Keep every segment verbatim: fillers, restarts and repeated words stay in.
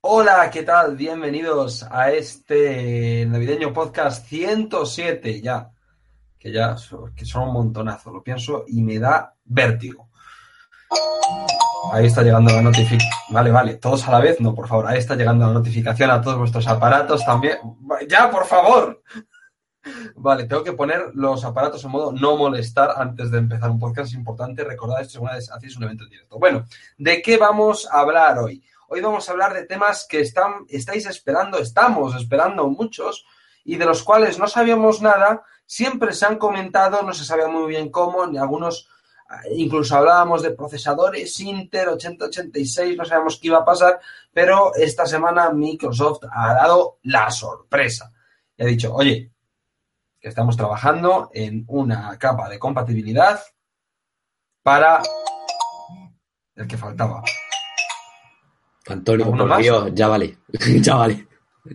Hola, ¿qué tal? Bienvenidos a este navideño podcast ciento siete ya, que ya so- que son un montonazo, lo pienso y me da vértigo. Ahí está llegando la notificación. Vale, vale, todos a la vez, no, por favor, ahí está llegando la notificación a todos vuestros aparatos también. ¡Ya, por favor! Vale, tengo que poner los aparatos en modo no molestar antes de empezar un podcast. Es importante recordar esto una vez hacéis un evento en directo. Bueno, ¿de qué vamos a hablar hoy? Hoy vamos a hablar de temas que están, estáis esperando, estamos esperando muchos y de los cuales no sabíamos nada, siempre se han comentado, no se sabía muy bien cómo, ni algunos, incluso hablábamos de procesadores Intel ochenta ochenta y seis, no sabíamos qué iba a pasar, pero esta semana Microsoft ha dado la sorpresa y ha dicho, oye, que estamos trabajando en una capa de compatibilidad para el que faltaba. Antonio, ¿Alguno por más? Dios, ya vale, ya vale.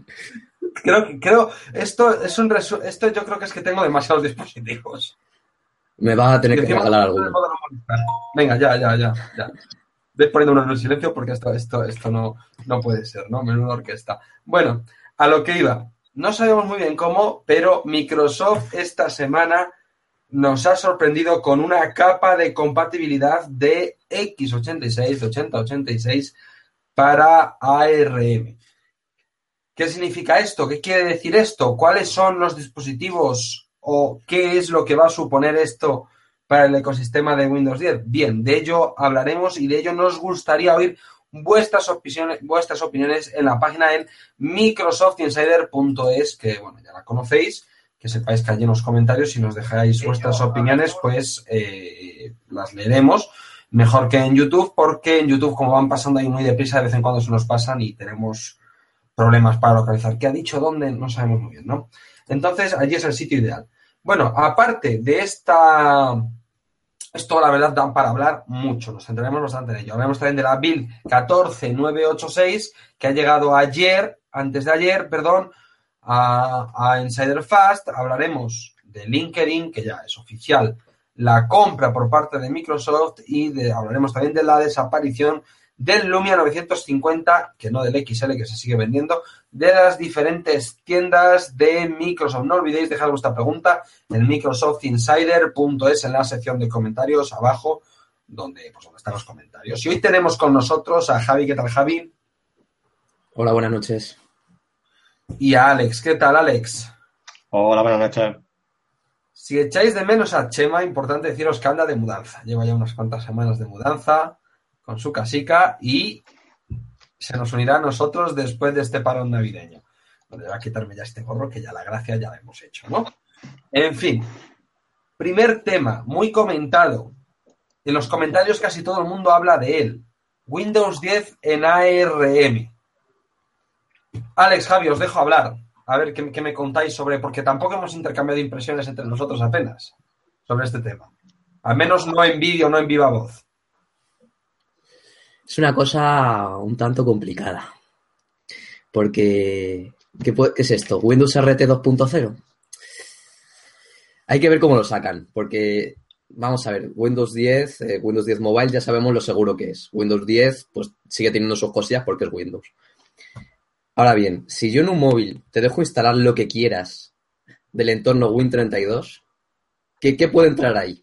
Creo que creo esto es un resu- esto yo creo que es que tengo demasiados dispositivos. Me vas a Y tener que encima regalar no me alguno. puedo molestar. Venga, ya, ya, ya, ya. Ve poniendo uno en el silencio porque esto, esto, esto no, no puede ser, ¿no? Menuda orquesta. Bueno, a lo que iba. No sabemos muy bien cómo, pero Microsoft esta semana nos ha sorprendido con una capa de compatibilidad de equis ochenta y seis, de ochenta ochenta y seis para A R M. ¿Qué significa esto? ¿Qué quiere decir esto? ¿Cuáles son los dispositivos o qué es lo que va a suponer esto para el ecosistema de Windows diez? Bien, de ello hablaremos y de ello nos gustaría oír vuestras opiniones, vuestras opiniones en la página en microsoft insider punto es, que bueno, ya la conocéis, que sepáis que allí en los comentarios, si nos dejáis vuestras opiniones, pues eh, las leeremos. Mejor que en YouTube, porque en YouTube, como van pasando ahí muy deprisa, de vez en cuando se nos pasan y tenemos problemas para localizar. ¿Qué ha dicho dónde? No sabemos muy bien, ¿no? Entonces, allí es el sitio ideal. Bueno, aparte de esta... Esto, la verdad, da para hablar mucho. Nos centraremos bastante en ello. Hablamos también de la build catorce mil novecientos ochenta y seis, que ha llegado ayer, antes de ayer, perdón, a, a Insider Fast. Hablaremos de LinkedIn, que ya es oficial, la compra por parte de Microsoft, y de, hablaremos también de la desaparición del Lumia novecientos cincuenta, que no del equis ele, que se sigue vendiendo, de las diferentes tiendas de Microsoft. No olvidéis dejar vuestra pregunta en microsoft insider punto es, en la sección de comentarios abajo, donde, pues, donde están los comentarios. Y hoy tenemos con nosotros a Javi. ¿Qué tal, Javi? Hola, buenas noches. Y a Alex. ¿Qué tal, Alex? Hola, buenas noches. Si echáis de menos a Chema, importante deciros que anda de mudanza. Lleva ya unas cuantas semanas de mudanza con su casica y se nos unirá a nosotros después de este parón navideño. Donde va a quitarme ya este gorro, que ya la gracia ya la hemos hecho, ¿no? En fin, primer tema, muy comentado. En los comentarios casi todo el mundo habla de él. Windows diez en A R M. Alex, Javi, os dejo hablar. A ver qué, qué me contáis sobre... Porque tampoco hemos intercambiado impresiones entre nosotros apenas sobre este tema. Al menos no en vídeo, no en viva voz. Es una cosa un tanto complicada. Porque, ¿qué, puede, ¿qué es esto? ¿Windows R T dos punto cero? Hay que ver cómo lo sacan, porque, vamos a ver, Windows diez, eh, Windows diez Mobile ya sabemos lo seguro que es. Windows diez, pues sigue teniendo sus cosillas porque es Windows. Ahora bien, si yo en un móvil te dejo instalar lo que quieras del entorno Win treinta y dos, ¿qué, qué puede entrar ahí?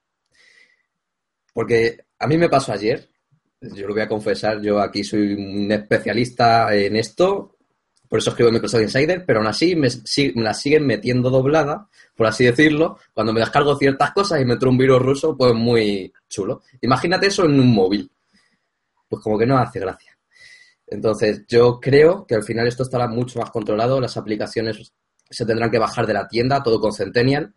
Porque a mí me pasó ayer, yo lo voy a confesar, yo aquí soy un especialista en esto, por eso escribo en Microsoft Insider, pero aún así me, me la siguen metiendo doblada, por así decirlo, cuando me descargo ciertas cosas y me entra un virus ruso, pues muy chulo. Imagínate eso en un móvil. Pues como que no hace gracia. Entonces, yo creo que al final esto estará mucho más controlado, las aplicaciones se tendrán que bajar de la tienda, todo con Centennial,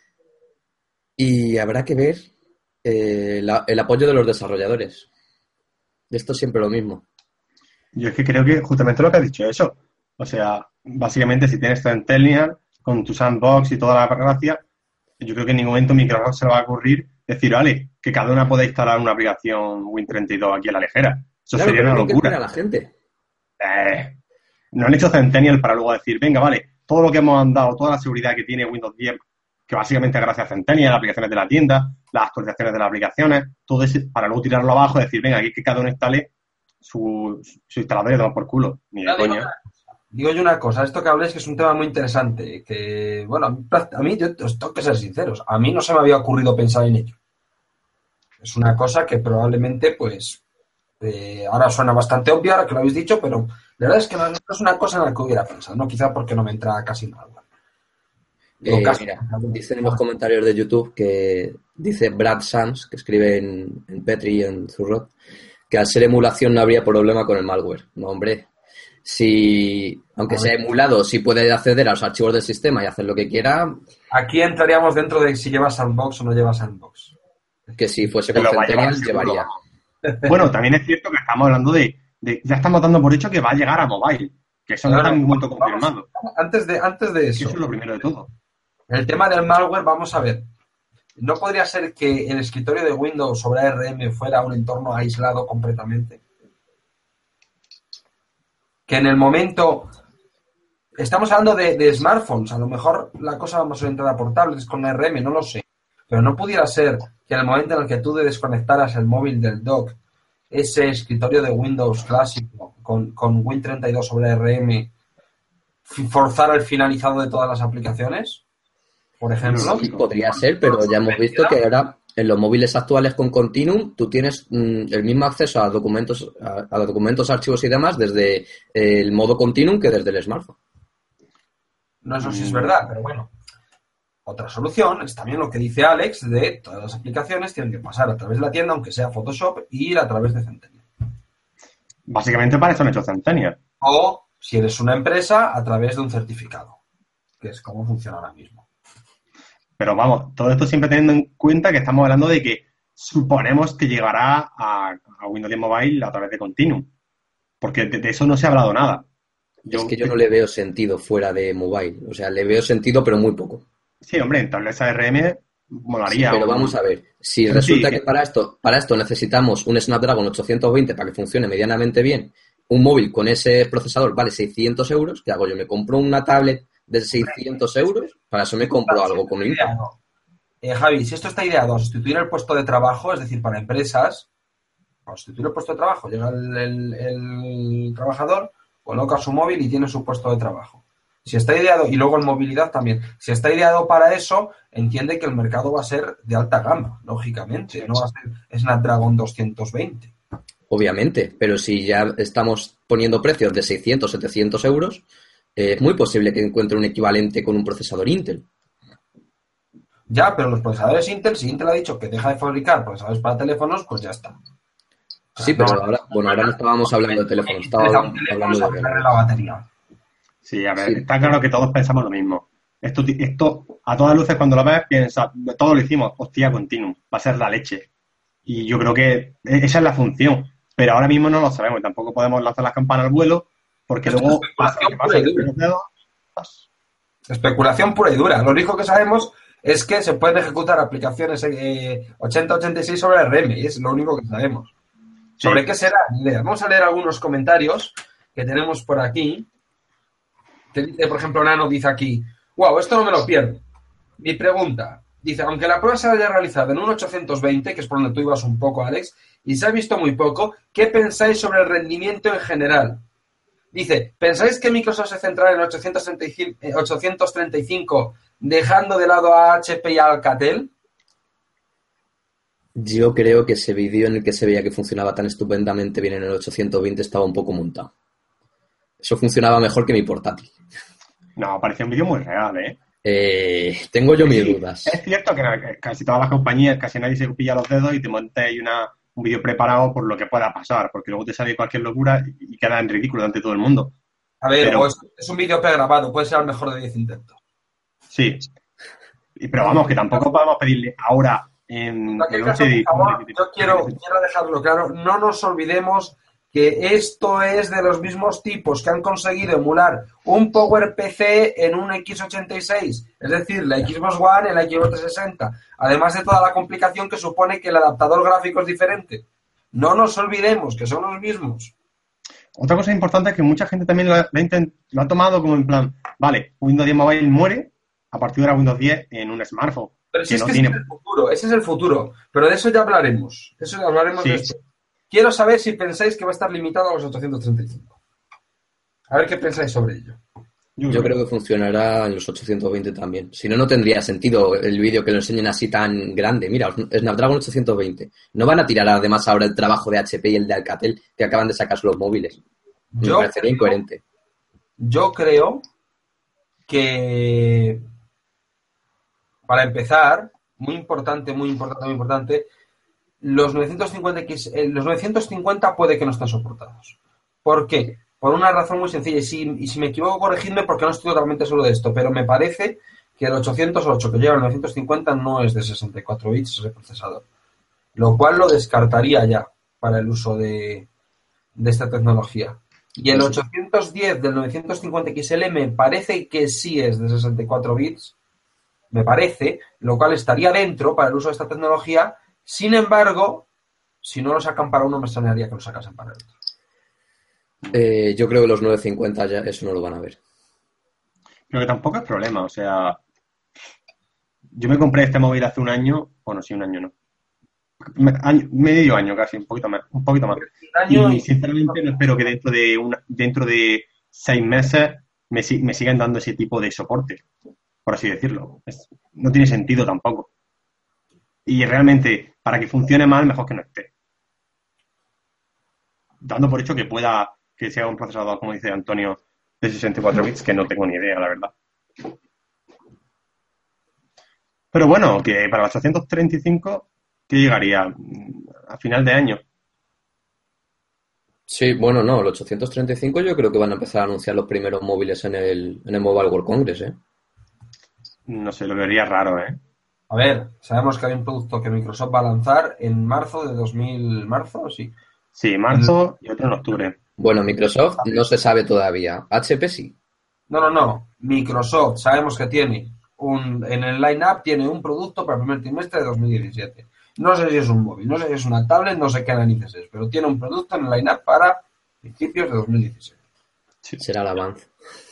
y habrá que ver eh, la, el apoyo de los desarrolladores. Esto es siempre lo mismo. Yo es que creo que justamente lo que has dicho eso. O sea, básicamente si tienes Centennial con tu sandbox y toda la gracia, yo creo que en ningún momento Microsoft se le va a ocurrir decir, vale, que cada una pueda instalar una aplicación Win treinta y dos aquí a la ligera. Eso Claro, sería pero una es lo que locura. espera la gente. Eh, no han hecho Centennial para luego decir, venga, vale, todo lo que hemos andado, toda la seguridad que tiene Windows diez, que básicamente gracias a Centennial, las aplicaciones de la tienda, las actualizaciones de las aplicaciones, todo eso, para luego tirarlo abajo y decir, venga, aquí que cada uno instale su, su instalador y a tomar por culo. Ni de Ya digo, coña. digo yo una cosa, esto que habléis que es un tema muy interesante, que, bueno, a mí, a mí yo os tengo que ser sinceros, a mí no se me había ocurrido pensar en ello. Es una cosa que probablemente, pues, eh, ahora suena bastante obvia, ahora que lo habéis dicho, pero la verdad es que no, no es una cosa en la que hubiera pensado, ¿no? Quizá porque no me entra casi nada. Digo, Eh, casi. mira, dicen en los comentarios de YouTube que dice Brad Sands, que escribe en, en Petri y en Zurrot, que al ser emulación no habría problema con el malware. No, hombre. Si, aunque sea emulado, si puede acceder a los archivos del sistema y hacer lo que quiera. Aquí entraríamos dentro de si lleva Sandbox o no lleva Sandbox. Que si fuese Que con lo va a llevar, Centennial, seguro, llevaría. vamos. Bueno, también es cierto que estamos hablando de, de... Ya estamos dando por hecho que va a llegar a mobile. Que eso no Claro, está en ningún momento vamos, confirmado. Antes de, antes de Que eso, eso es lo primero de todo. el tema del malware, vamos a ver. ¿No podría ser que el escritorio de Windows sobre A R M fuera un entorno aislado completamente? Que en el momento... Estamos hablando de, de smartphones, a lo mejor la cosa va más orientada a portables con A R M, no lo sé. Pero no pudiera ser que en el momento en el que tú desconectaras el móvil del dock, ese escritorio de Windows clásico con, con Win treinta y dos sobre A R M forzara el finalizado de todas las aplicaciones, por ejemplo. Lógico. Podría ser, pero ya hemos visto que ahora en los móviles actuales con Continuum tú tienes mm, el mismo acceso a documentos, a, a documentos, archivos y demás desde eh, el modo Continuum que desde el smartphone. No, eso sí es verdad, pero bueno. Otra solución es también lo que dice Alex de todas las aplicaciones tienen que pasar a través de la tienda, aunque sea Photoshop, y ir a través de Centennial. Básicamente para eso han hecho Centennial. O, si eres una empresa, a través de un certificado, que es como funciona ahora mismo. Pero vamos, todo esto siempre teniendo en cuenta que estamos hablando de que suponemos que llegará a, a Windows diez Mobile a través de Continuum. Porque de, de eso no se ha hablado nada. Yo, es que yo no le veo sentido fuera de mobile. O sea, le veo sentido, pero muy poco. Sí, hombre, en tablets A R M molaría. Sí, pero un... vamos a ver. Si sí, resulta sí. que para esto, para esto necesitamos un Snapdragon ochocientos veinte para que funcione medianamente bien, un móvil con ese procesador vale seiscientos euros, ¿qué hago yo? ¿Me compro una tablet de seiscientos euros? Para eso me compro algo con Intel. Eh, Javi, si esto está ideado a sustituir el puesto de trabajo, es decir, para empresas, para sustituir el puesto de trabajo, llega el, el, el trabajador, coloca su móvil y tiene su puesto de trabajo. Si está ideado, y luego en movilidad también, si está ideado para eso, entiende que el mercado va a ser de alta gama, lógicamente, no va a ser Snapdragon doscientos veinte. Obviamente, pero si ya estamos poniendo precios de seiscientos, setecientos euros, eh, es muy posible que encuentre un equivalente con un procesador Intel. Ya, pero los procesadores Intel, si Intel ha dicho que deja de fabricar procesadores para teléfonos, pues ya está. O sea, Sí, pero no, ahora, bueno, ahora no estábamos hablando de teléfonos, estábamos hablando de de la batería. Sí, a ver, Sí. está claro que todos pensamos lo mismo. Esto, esto, a todas luces, cuando lo ves, piensas, todos lo hicimos, hostia, Continuum, va a ser la leche. Y yo creo que esa es la función. Pero ahora mismo no lo sabemos, tampoco podemos lanzar las campanas al vuelo, porque Esto luego es pasa lo que pasa. especulación pura y dura. Especulación pura y dura. Lo único que sabemos es que se pueden ejecutar aplicaciones eh, ochenta ochenta y seis sobre R M, y es lo único que sabemos. Sí. ¿Sobre qué será? Vamos a leer algunos comentarios que tenemos por aquí. Que dice, por ejemplo, Nano dice aquí, wow, esto no me lo pierdo. Mi pregunta, dice, aunque la prueba se haya realizado en un ochocientos veinte, que es por donde tú ibas un poco, Alex, y se ha visto muy poco, ¿qué pensáis sobre el rendimiento en general? Dice, ¿pensáis que Microsoft se centrará en ochocientos treinta y cinco dejando de lado a H P y a Alcatel? Yo creo que ese vídeo en el que se veía que funcionaba tan estupendamente bien en el ochocientos veinte estaba un poco montado. Eso funcionaba mejor que mi portátil. No, parecía un vídeo muy real, ¿eh? Eh, tengo yo mis Sí, dudas. es cierto que casi todas las compañías, casi nadie se pilla los dedos y te monta ahí una, un vídeo preparado por lo que pueda pasar, porque luego te sale cualquier locura y, y queda en ridículo ante todo el mundo. A ver, Pero- o es, es un vídeo pregrabado, puede ser al mejor de diez intentos. Sí. Y, pero vamos, que tampoco podemos pedirle ahora en, En cualquier en caso, noche de- por favor, yo quiero, quiero dejarlo claro, no nos olvidemos que esto es de los mismos tipos que han conseguido emular un PowerPC en un equis ochenta y seis, es decir, la Xbox One en la Xbox trescientos sesenta, además de toda la complicación que supone que el adaptador gráfico es diferente. No nos olvidemos que son los mismos. Otra cosa importante es que mucha gente también lo ha, lo ha intent- lo ha tomado como en plan, vale, Windows diez Mobile muere a partir de la Windows diez en un smartphone. Pero si que es no que tiene... ese es el futuro, ese es el futuro, pero de eso ya hablaremos, de eso ya hablaremos Sí. de esto. quiero saber si pensáis que va a estar limitado a los ochocientos treinta y cinco. A ver qué pensáis sobre ello. Yo creo que funcionará en los ochocientos veinte también. Si no, no tendría sentido el vídeo que lo enseñen así tan grande. Mira, Snapdragon ochocientos veinte. No van a tirar además ahora el trabajo de H P y el de Alcatel que acaban de sacar los móviles. Me Yo parecería creo, incoherente. yo creo que, para empezar, muy importante, muy importante, muy importante, los novecientos cincuenta X, eh, los novecientos cincuenta puede que no estén soportados. ¿Por qué? Por una razón muy sencilla, y si, y si me equivoco, corregidme porque no estoy totalmente seguro de esto, pero me parece que el ochocientos ocho que lleva el novecientos cincuenta no es de sesenta y cuatro bits ese procesador, lo cual lo descartaría ya para el uso de, de esta tecnología. Y el ochocientos diez del novecientos cincuenta X L me parece que sí es de sesenta y cuatro bits, me parece, lo cual estaría dentro para el uso de esta tecnología. Sin embargo, si no lo sacan para uno, me extrañaría que lo sacasen para el otro. Eh, yo creo que los novecientos cincuenta ya eso no lo van a ver. Pero que tampoco es problema, o sea, yo me compré este móvil hace un año, bueno, sí, un año no, me, año, medio año casi, un poquito más, un poquito más. Y sinceramente no espero que dentro de una, dentro de seis meses me, me sigan dando ese tipo de soporte, por así decirlo. Es, no tiene sentido tampoco. Y realmente, para que funcione mal, mejor que no esté. Dando por hecho que pueda, que sea un procesador, como dice Antonio, de sesenta y cuatro bits, que no tengo ni idea, la verdad. Pero bueno, que para los ochocientos treinta y cinco, ¿qué llegaría? A final de año. Sí, bueno, no, el ochocientos treinta y cinco yo creo que van a empezar a anunciar los primeros móviles en el, en el Mobile World Congress, ¿eh? No sé, lo vería raro, ¿eh? A ver, sabemos que hay un producto que Microsoft va a lanzar en marzo de dos mil... ¿Marzo? Sí. Sí, marzo y otro en octubre. Bueno, Microsoft no se sabe todavía. H P sí. No, no, no. Microsoft sabemos que tiene un, en el line-up tiene un producto para el primer trimestre de dos mil diecisiete. No sé si es un móvil, no sé si es una tablet, no sé qué narices es, pero tiene un producto en el line-up para principios de dos mil diecisiete. Sí. Será el avance.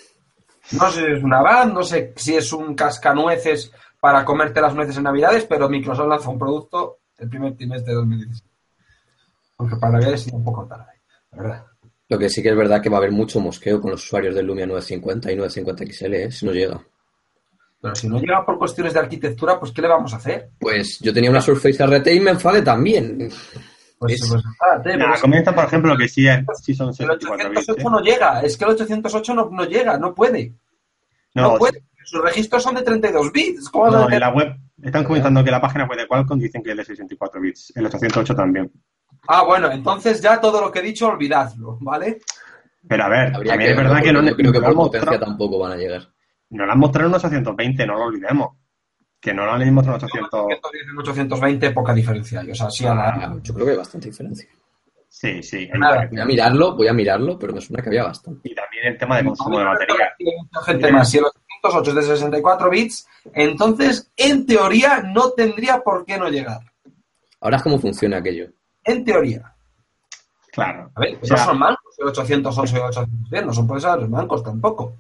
No sé si es una van, no sé si es un cascanueces para comerte las nueces en Navidades, pero Microsoft lanza un producto el primer trimestre de dos mil diecisiete. Aunque para Navidades es un poco tarde, la verdad. Lo que sí que es verdad que va a haber mucho mosqueo con los usuarios del Lumia novecientos cincuenta y novecientos cincuenta X L, ¿eh? Si no llega. Pero si no llega por cuestiones de arquitectura, pues ¿qué le vamos a hacer? Pues yo tenía una Surface R T y me enfadé también. Pues, es... pues enfádate. Nah, comenta, por ejemplo, que sí, es, sí son sesenta y cuatro bits. El ochocientos ocho ¿eh? No llega, es que el ochocientos ocho no, no llega, no puede. No, no puede. Sí. Sus registros son de treinta y dos bits. ¿Cómo no, en la web están comentando que la página web de Qualcomm dicen que es de sesenta y cuatro bits. El ochocientos ocho también. Ah, bueno, entonces ya todo lo que he dicho, olvidadlo, ¿vale? Pero a ver, Habría también que es verdad no, que no... Yo creo que por no potencia tampoco van a llegar. Nos lo han mostrado en ochocientos veinte, no lo olvidemos. Que no lo han mostrado en ochocientos... En ochocientos veinte poca diferencia hay, o sea, sí a la... ah, yo creo que hay bastante diferencia. Sí, sí. Nada, voy a mirarlo, voy a mirarlo, pero me suena que había bastante. Y también el tema de consumo de batería. Mucha gente más. Si el ochocientos ocho es de sesenta y cuatro bits, entonces, en teoría, no tendría por qué no llegar. Ahora es cómo funciona aquello. En teoría. Claro. A ver, o sea, no son mancos el ochocientos ocho y el ochocientos diez, no son procesadores mancos tampoco.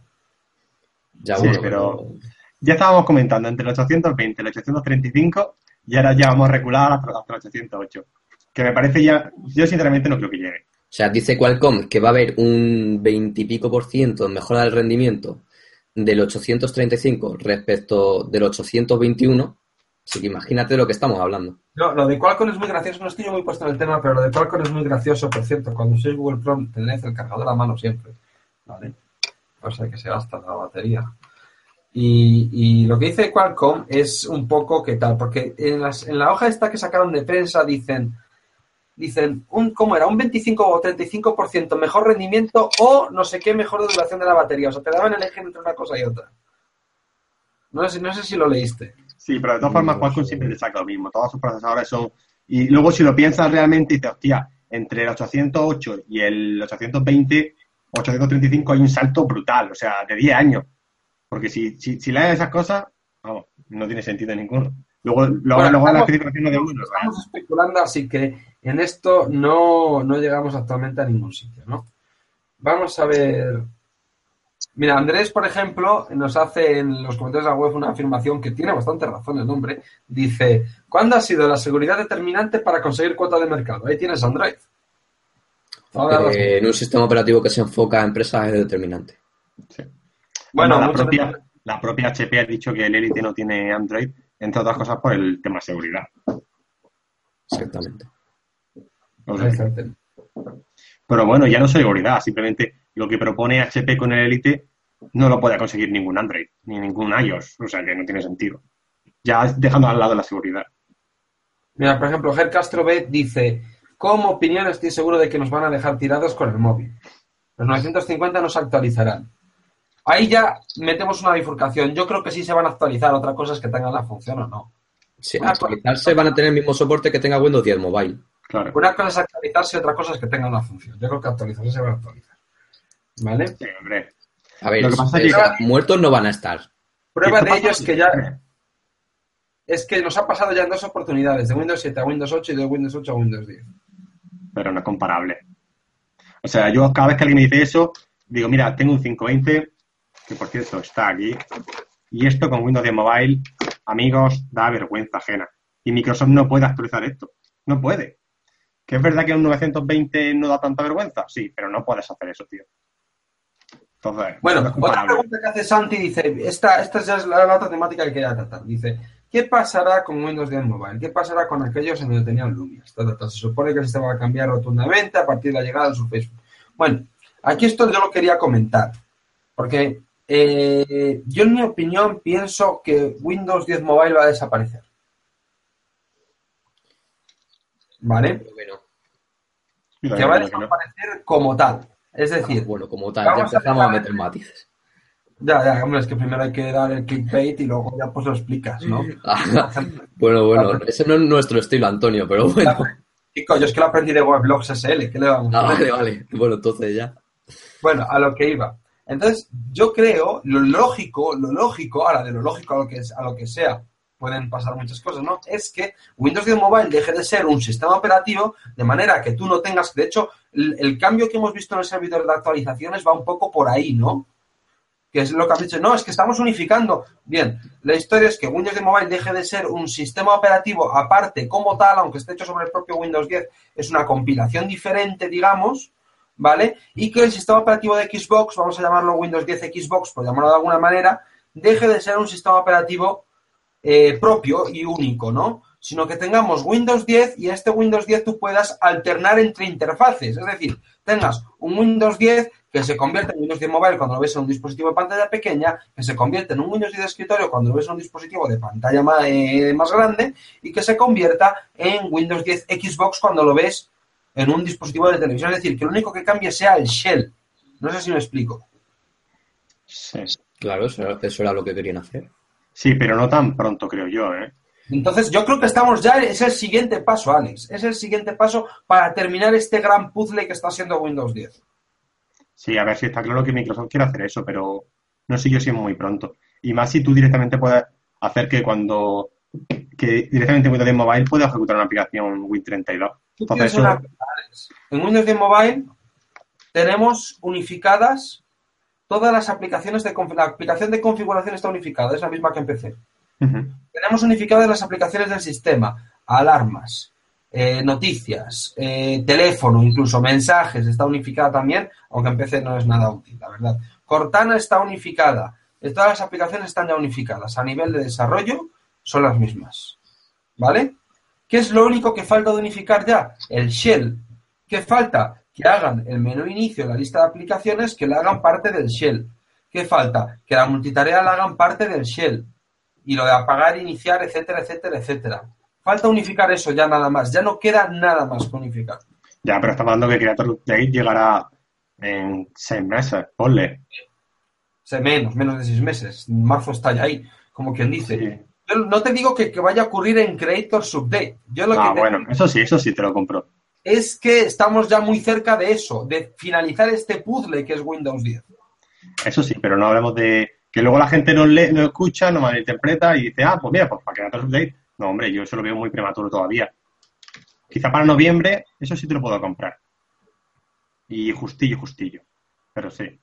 Ya, sí, bueno, pero... pero... Ya estábamos comentando entre el ochocientos veinte y el ochocientos treinta y cinco y ahora ya vamos a recular hasta, hasta el ochocientos ocho. Que me parece ya... Yo sinceramente no creo que llegue. O sea, dice Qualcomm que va a haber un veinte y pico por ciento en mejora del rendimiento del ochocientos treinta y cinco respecto del ochocientos veintiuno. Así que imagínate de lo que estamos hablando. No, lo de Qualcomm es muy gracioso. No estoy yo muy puesto en el tema, pero lo de Qualcomm es muy gracioso. Por cierto, cuando uséis Google Chrome, tenéis el cargador a mano siempre. ¿Vale? O sea que se gasta la batería. Y, y lo que dice Qualcomm es un poco que tal, porque en, las, en la hoja esta que sacaron de prensa dicen, dicen un ¿cómo era? Un veinticinco o treinta y cinco por ciento mejor rendimiento o no sé qué mejor de duración de la batería. O sea, te daban a elegir entre una cosa y otra. No sé, no sé si lo leíste. Sí, pero de todas formas Qualcomm siempre te saca lo mismo. Todos sus procesadores son... Y luego si lo piensas realmente, dices, hostia, entre el ochocientos ocho y el ochocientos veinte, ochocientos treinta y cinco hay un salto brutal, o sea, de diez años. Porque si, si, si lees esas cosas, vamos, no tiene sentido ninguno. Luego, luego, bueno, luego estamos, la especificación de uno. Estamos especulando, así que en esto no, no llegamos actualmente a ningún sitio, ¿no? Vamos a ver... Mira, Andrés, por ejemplo, nos hace en los comentarios de la web una afirmación que tiene bastante razón el hombre. Dice, ¿cuándo ha sido la seguridad determinante para conseguir cuota de mercado? Ahí tienes Android. Eh, en un sistema operativo que se enfoca a empresas es determinante. Sí. Bueno, Además, la, muchas propia, veces- la propia H P ha dicho que el Elite no tiene Android, entre otras cosas por el tema seguridad. Exactamente. O sea, Exacto. pero bueno, ya no es seguridad, simplemente lo que propone H P con el Elite no lo puede conseguir ningún Android, ni ningún iOS, o sea que no tiene sentido. Ya dejando al lado la seguridad. Mira, por ejemplo, Ger Castro B dice, como opinión estoy seguro de que nos van a dejar tirados con el móvil. Los novecientos cincuenta no se actualizarán. Ahí ya metemos una bifurcación. Yo creo que sí se van a actualizar. Otra cosa es que tengan la función o no. Sí, Una actualizarse van a tener el mismo soporte que tenga Windows diez Mobile. Claro. Una cosa es actualizarse y otra cosa es que tengan una función. Yo creo que actualizarse se van a actualizar. ¿Vale? Sí, hombre. A ver, Lo que pasa es- es que- muertos no van a estar. Prueba ¿Qué de pasa? ello es que ya... Es que nos ha pasado ya en dos oportunidades. De Windows siete a Windows ocho y de Windows ocho a Windows diez. Pero no es comparable. O sea, yo cada vez que alguien me dice eso, digo, mira, tengo un quinientos veinte, que por cierto está aquí, y esto con Windows diez Mobile, amigos, da vergüenza ajena. Y Microsoft no puede actualizar esto. No puede. ¿Que es verdad que un novecientos veinte no da tanta vergüenza? Sí, pero no puedes hacer eso, tío. Entonces, Bueno, no es otra comparable. pregunta que hace Santi dice, esta, esta ya es la, la otra temática que quería tratar. Dice, ¿qué pasará con Windows diez Mobile? ¿Qué pasará con aquellos en donde tenían Lumia? Ta, ta, ta. Se supone que el sistema va a cambiar rotundamente a partir de la llegada de su Facebook. Bueno, aquí esto yo lo quería comentar, porque eh, yo en mi opinión pienso que Windows diez Mobile va a desaparecer. ¿Vale? Pero bueno, Yo Que va a también creo que no. desaparecer como tal. Es decir, bueno, como tal, ya vamos a empezamos a dejar- meter matices. ya, ya, hombre, es que primero hay que dar el clickbait y luego ya pues lo explicas, ¿no? Bueno, bueno, ese no es nuestro estilo, Antonio, pero bueno. Chico, yo es que lo aprendí de Weblogs S L, ¿qué le vamos a Ah, hacer? vale, vale. Bueno, entonces ya. Bueno, a lo que iba. Entonces, yo creo, lo lógico, lo lógico, ahora de lo lógico a lo que, es, a lo que sea, pueden pasar muchas cosas, ¿no? Es que Windows diez Mobile deje de ser un sistema operativo de manera que tú no tengas... De hecho, el, el cambio que hemos visto en el servidor de actualizaciones va un poco por ahí, ¿no? Que es lo que has dicho. No, es que estamos unificando. Bien, la historia es que Windows diez Mobile deje de ser un sistema operativo aparte como tal, aunque esté hecho sobre el propio Windows diez, es una compilación diferente, digamos, ¿vale? Y que el sistema operativo de Xbox, vamos a llamarlo Windows diez Xbox, por llamarlo de alguna manera, deje de ser un sistema operativo eh, propio y único, ¿no? Sino que tengamos Windows diez y este Windows diez tú puedas alternar entre interfaces. Es decir, tengas un Windows diez que se convierte en Windows diez Mobile cuando lo ves en un dispositivo de pantalla pequeña, que se convierte en un Windows diez de escritorio cuando lo ves en un dispositivo de pantalla más, eh, más grande y que se convierta en Windows diez Xbox cuando lo ves en un dispositivo de televisión. Es decir, que lo único que cambie sea el shell. No sé si me explico. Sí. Claro, eso era, eso era lo que querían hacer. Sí, pero no tan pronto, creo yo, ¿eh? Entonces, yo creo que estamos ya, es el siguiente paso, Alex. Es el siguiente paso para terminar este gran puzzle que está siendo Windows diez. Sí, a ver si está claro que Microsoft quiere hacer eso, pero no sé yo si es muy pronto. Y más si tú directamente puedes hacer que cuando... que directamente Windows diez Mobile pueda ejecutar una aplicación Win treinta y dos. Tú Entonces tienes una eso... cosa, Alex. En Windows diez Mobile tenemos unificadas todas las aplicaciones de... conf- La aplicación de configuración está unificada, es la misma que en P C. Ujú. Tenemos unificadas las aplicaciones del sistema, alarmas, eh, noticias, eh, teléfono, incluso mensajes, está unificada también, aunque en P C no es nada útil, la verdad. Cortana está unificada, eh, todas las aplicaciones están ya unificadas, a nivel de desarrollo son las mismas, ¿vale? ¿Qué es lo único que falta de unificar ya? El shell. ¿Qué falta? Que hagan el menú inicio, la lista de aplicaciones, que le hagan parte del shell. ¿Qué falta? Que la multitarea la hagan parte del shell. Y lo de apagar, iniciar, etcétera, etcétera, etcétera. Falta unificar eso ya nada más. Ya no queda nada más que unificar. Ya, pero estamos hablando que Creator Update llegará en seis meses, ponle. Sé menos, menos de seis meses. Marzo está ya ahí, como quien dice. Sí. Yo no te digo que, que vaya a ocurrir en Creators Update. Yo lo Ah, que te bueno, eso sí, eso sí te lo compro. es que estamos ya muy cerca de eso, de finalizar este puzzle que es Windows diez. Eso sí, pero no hablemos de que luego la gente no lee, no escucha, no malinterpreta y dice, ah, pues mira, pues para Creator Update. No, hombre, yo eso lo veo muy prematuro todavía. Quizá para noviembre, eso sí te lo puedo comprar. Y justillo, justillo. Pero sí.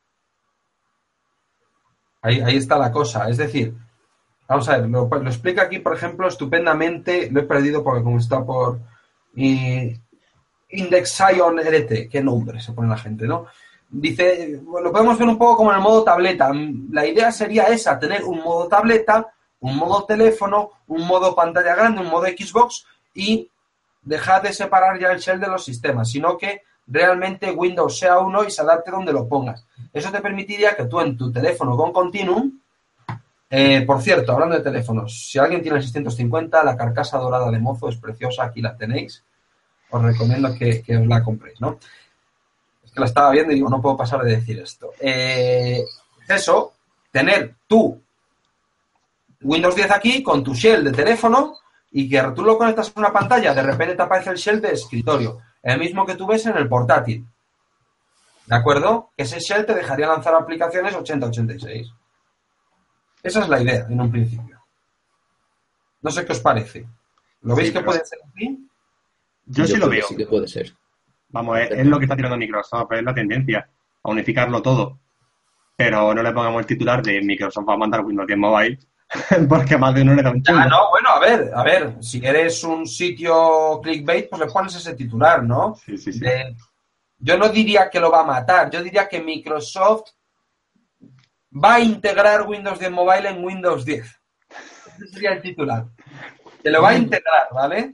Ahí, ahí está la cosa. Es decir, vamos a ver, lo, lo explica aquí, por ejemplo, estupendamente. Lo he perdido porque como está por... Y Index Sion L T, qué nombre se pone la gente, ¿no? Dice, bueno, lo podemos ver un poco como en el modo tableta. La idea sería esa, tener un modo tableta, un modo teléfono, un modo pantalla grande, un modo Xbox y dejar de separar ya el shell de los sistemas, sino que realmente Windows sea uno y se adapte donde lo pongas. Eso te permitiría que tú en tu teléfono con Continuum, eh, por cierto, hablando de teléfonos, si alguien tiene el seiscientos cincuenta, la carcasa dorada de Mozo es preciosa, aquí la tenéis. Os recomiendo que, que os la compréis, ¿no? Es que la estaba viendo y digo, no puedo pasar de decir esto. Eh, eso, tener tú Windows diez aquí con tu shell de teléfono y que tú lo conectas a una pantalla, de repente te aparece el shell de escritorio, el mismo que tú ves en el portátil. ¿De acuerdo? Que ese shell te dejaría lanzar aplicaciones ochenta ochenta y seis. Esa es la idea, en un principio. No sé qué os parece. ¿Lo veis Sí, que pero- puede ser así? Yo sí creo lo que veo. Sí que puede ser. Vamos, es, es lo que está tirando Microsoft, es la tendencia, a unificarlo todo. Pero no le pongamos el titular de Microsoft va a mandar Windows diez Mobile, porque a más de uno le da un chungo. Ah, no, bueno, a ver, a ver, si eres un sitio clickbait, pues le pones ese titular, ¿no? Sí, sí, sí. De- yo no diría que lo va a matar, yo diría que Microsoft va a integrar Windows diez Mobile en Windows diez. Ese sería el titular. Que lo va a integrar, ¿vale?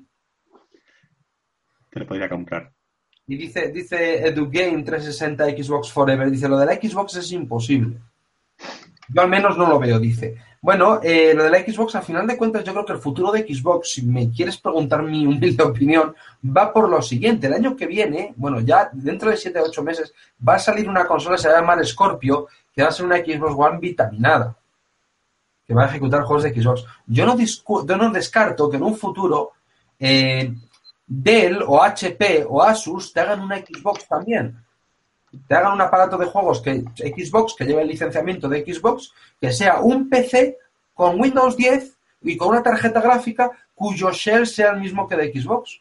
Te lo podría comprar. Y dice, dice EduGame trescientos sesenta Xbox Forever, dice, lo de la Xbox es imposible. Yo al menos no lo veo, dice. Bueno, eh, lo de la Xbox, al final de cuentas, yo creo que el futuro de Xbox, si me quieres preguntar mi humilde opinión, va por lo siguiente. El año que viene, bueno, ya dentro de siete a ocho meses, va a salir una consola que se va a llamar Scorpio, que va a ser una Xbox One vitaminada, que va a ejecutar juegos de Xbox. Yo no, discu- yo no descarto que en un futuro eh, Dell o H P o Asus te hagan una Xbox también. Te hagan un aparato de juegos que Xbox, que lleve el licenciamiento de Xbox, que sea un P C con Windows diez y con una tarjeta gráfica cuyo shell sea el mismo que de Xbox.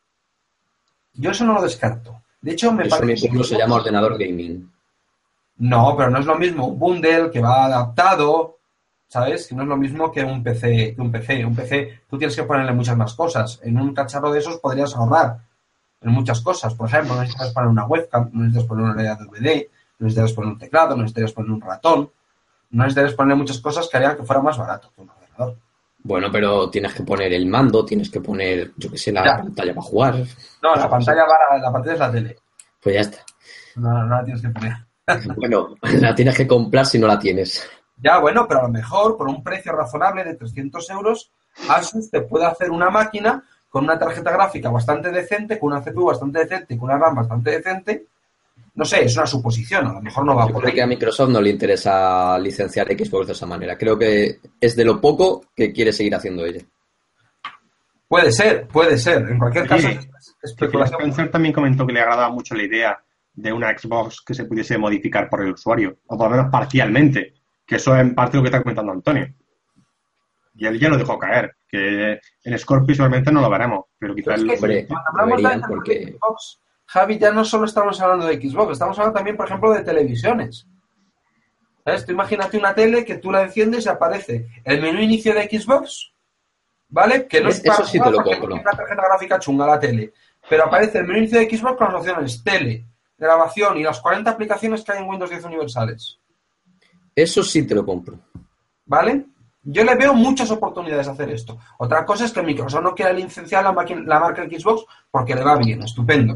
Yo eso no lo descarto. De hecho, me Eso parece... mismo se llama ordenador gaming. No, pero no es lo mismo un bundle que va adaptado, ¿sabes? Que no es lo mismo que un P C, que un P C. Un P C tú tienes que ponerle muchas más cosas. En un cacharro de esos podrías ahorrar en muchas cosas. Por ejemplo, no necesitas poner una webcam, no necesitas poner una unidad de D V D, no necesitas poner un teclado, no necesitas poner un ratón, no necesitas poner muchas cosas que harían que fuera más barato que un ordenador. Bueno, pero tienes que poner el mando, tienes que poner, yo qué sé, la Ya. pantalla para jugar. No, la pantalla va, la pantalla es la tele. Pues ya está. No, no la tienes que poner. Bueno, la tienes que comprar si no la tienes. Ya, bueno, pero a lo mejor por un precio razonable de trescientos euros, Asus te puede hacer una máquina con una tarjeta gráfica bastante decente, con una C P U bastante decente, con una RAM bastante decente. No sé, es una suposición, a lo mejor no va Yo por creo ahí. que a Microsoft no le interesa licenciar Xbox de esa manera. Creo que es de lo poco que quiere seguir haciendo ella. Puede ser, puede ser. En cualquier caso, Oye, es que Phil especulación. Spencer también comentó que le agradaba mucho la idea de una Xbox que se pudiese modificar por el usuario, o por lo menos parcialmente, que eso es en parte lo que está comentando Antonio. Y él ya lo dejó caer, que en Scorpio seguramente no lo veremos, pero quizás... Pero es que Hombre, cuando hablamos de, deberían de porque- Xbox, Javi, ya no solo estamos hablando de Xbox, estamos hablando también, por ejemplo, de televisiones. ¿Sabes? Tú imagínate una tele que tú la enciendes y aparece el menú inicio de Xbox, ¿vale? Que no Es- es para eso sí te jugar lo porque compro. tiene una tarjeta gráfica chunga la tele. Pero aparece el menú inicio de Xbox con las opciones tele, grabación y las cuarenta aplicaciones que hay en Windows diez universales. Eso sí te lo compro. ¿Vale? Yo le veo muchas oportunidades de hacer esto. Otra cosa es que Microsoft no quiera licenciar la, máquina- la marca Xbox porque le va bien, estupendo.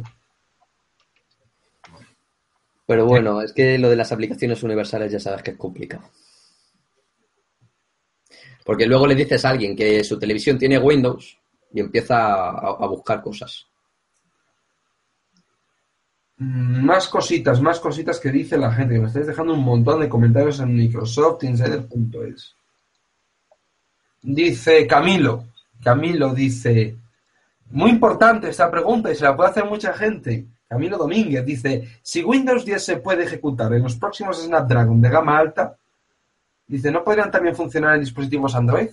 Pero bueno, es que lo de las aplicaciones universales ya sabes que es complicado. Porque luego le dices a alguien que su televisión tiene Windows y empieza a, a buscar cosas. Mm, Más cositas, más cositas que dice la gente, que me estáis dejando un montón de comentarios en Microsoft Insider punto es. Dice Camilo, Camilo dice, muy importante esta pregunta y se la puede hacer mucha gente. Camilo Domínguez dice, si Windows diez se puede ejecutar en los próximos Snapdragon de gama alta, dice, ¿no podrían también funcionar en dispositivos Android?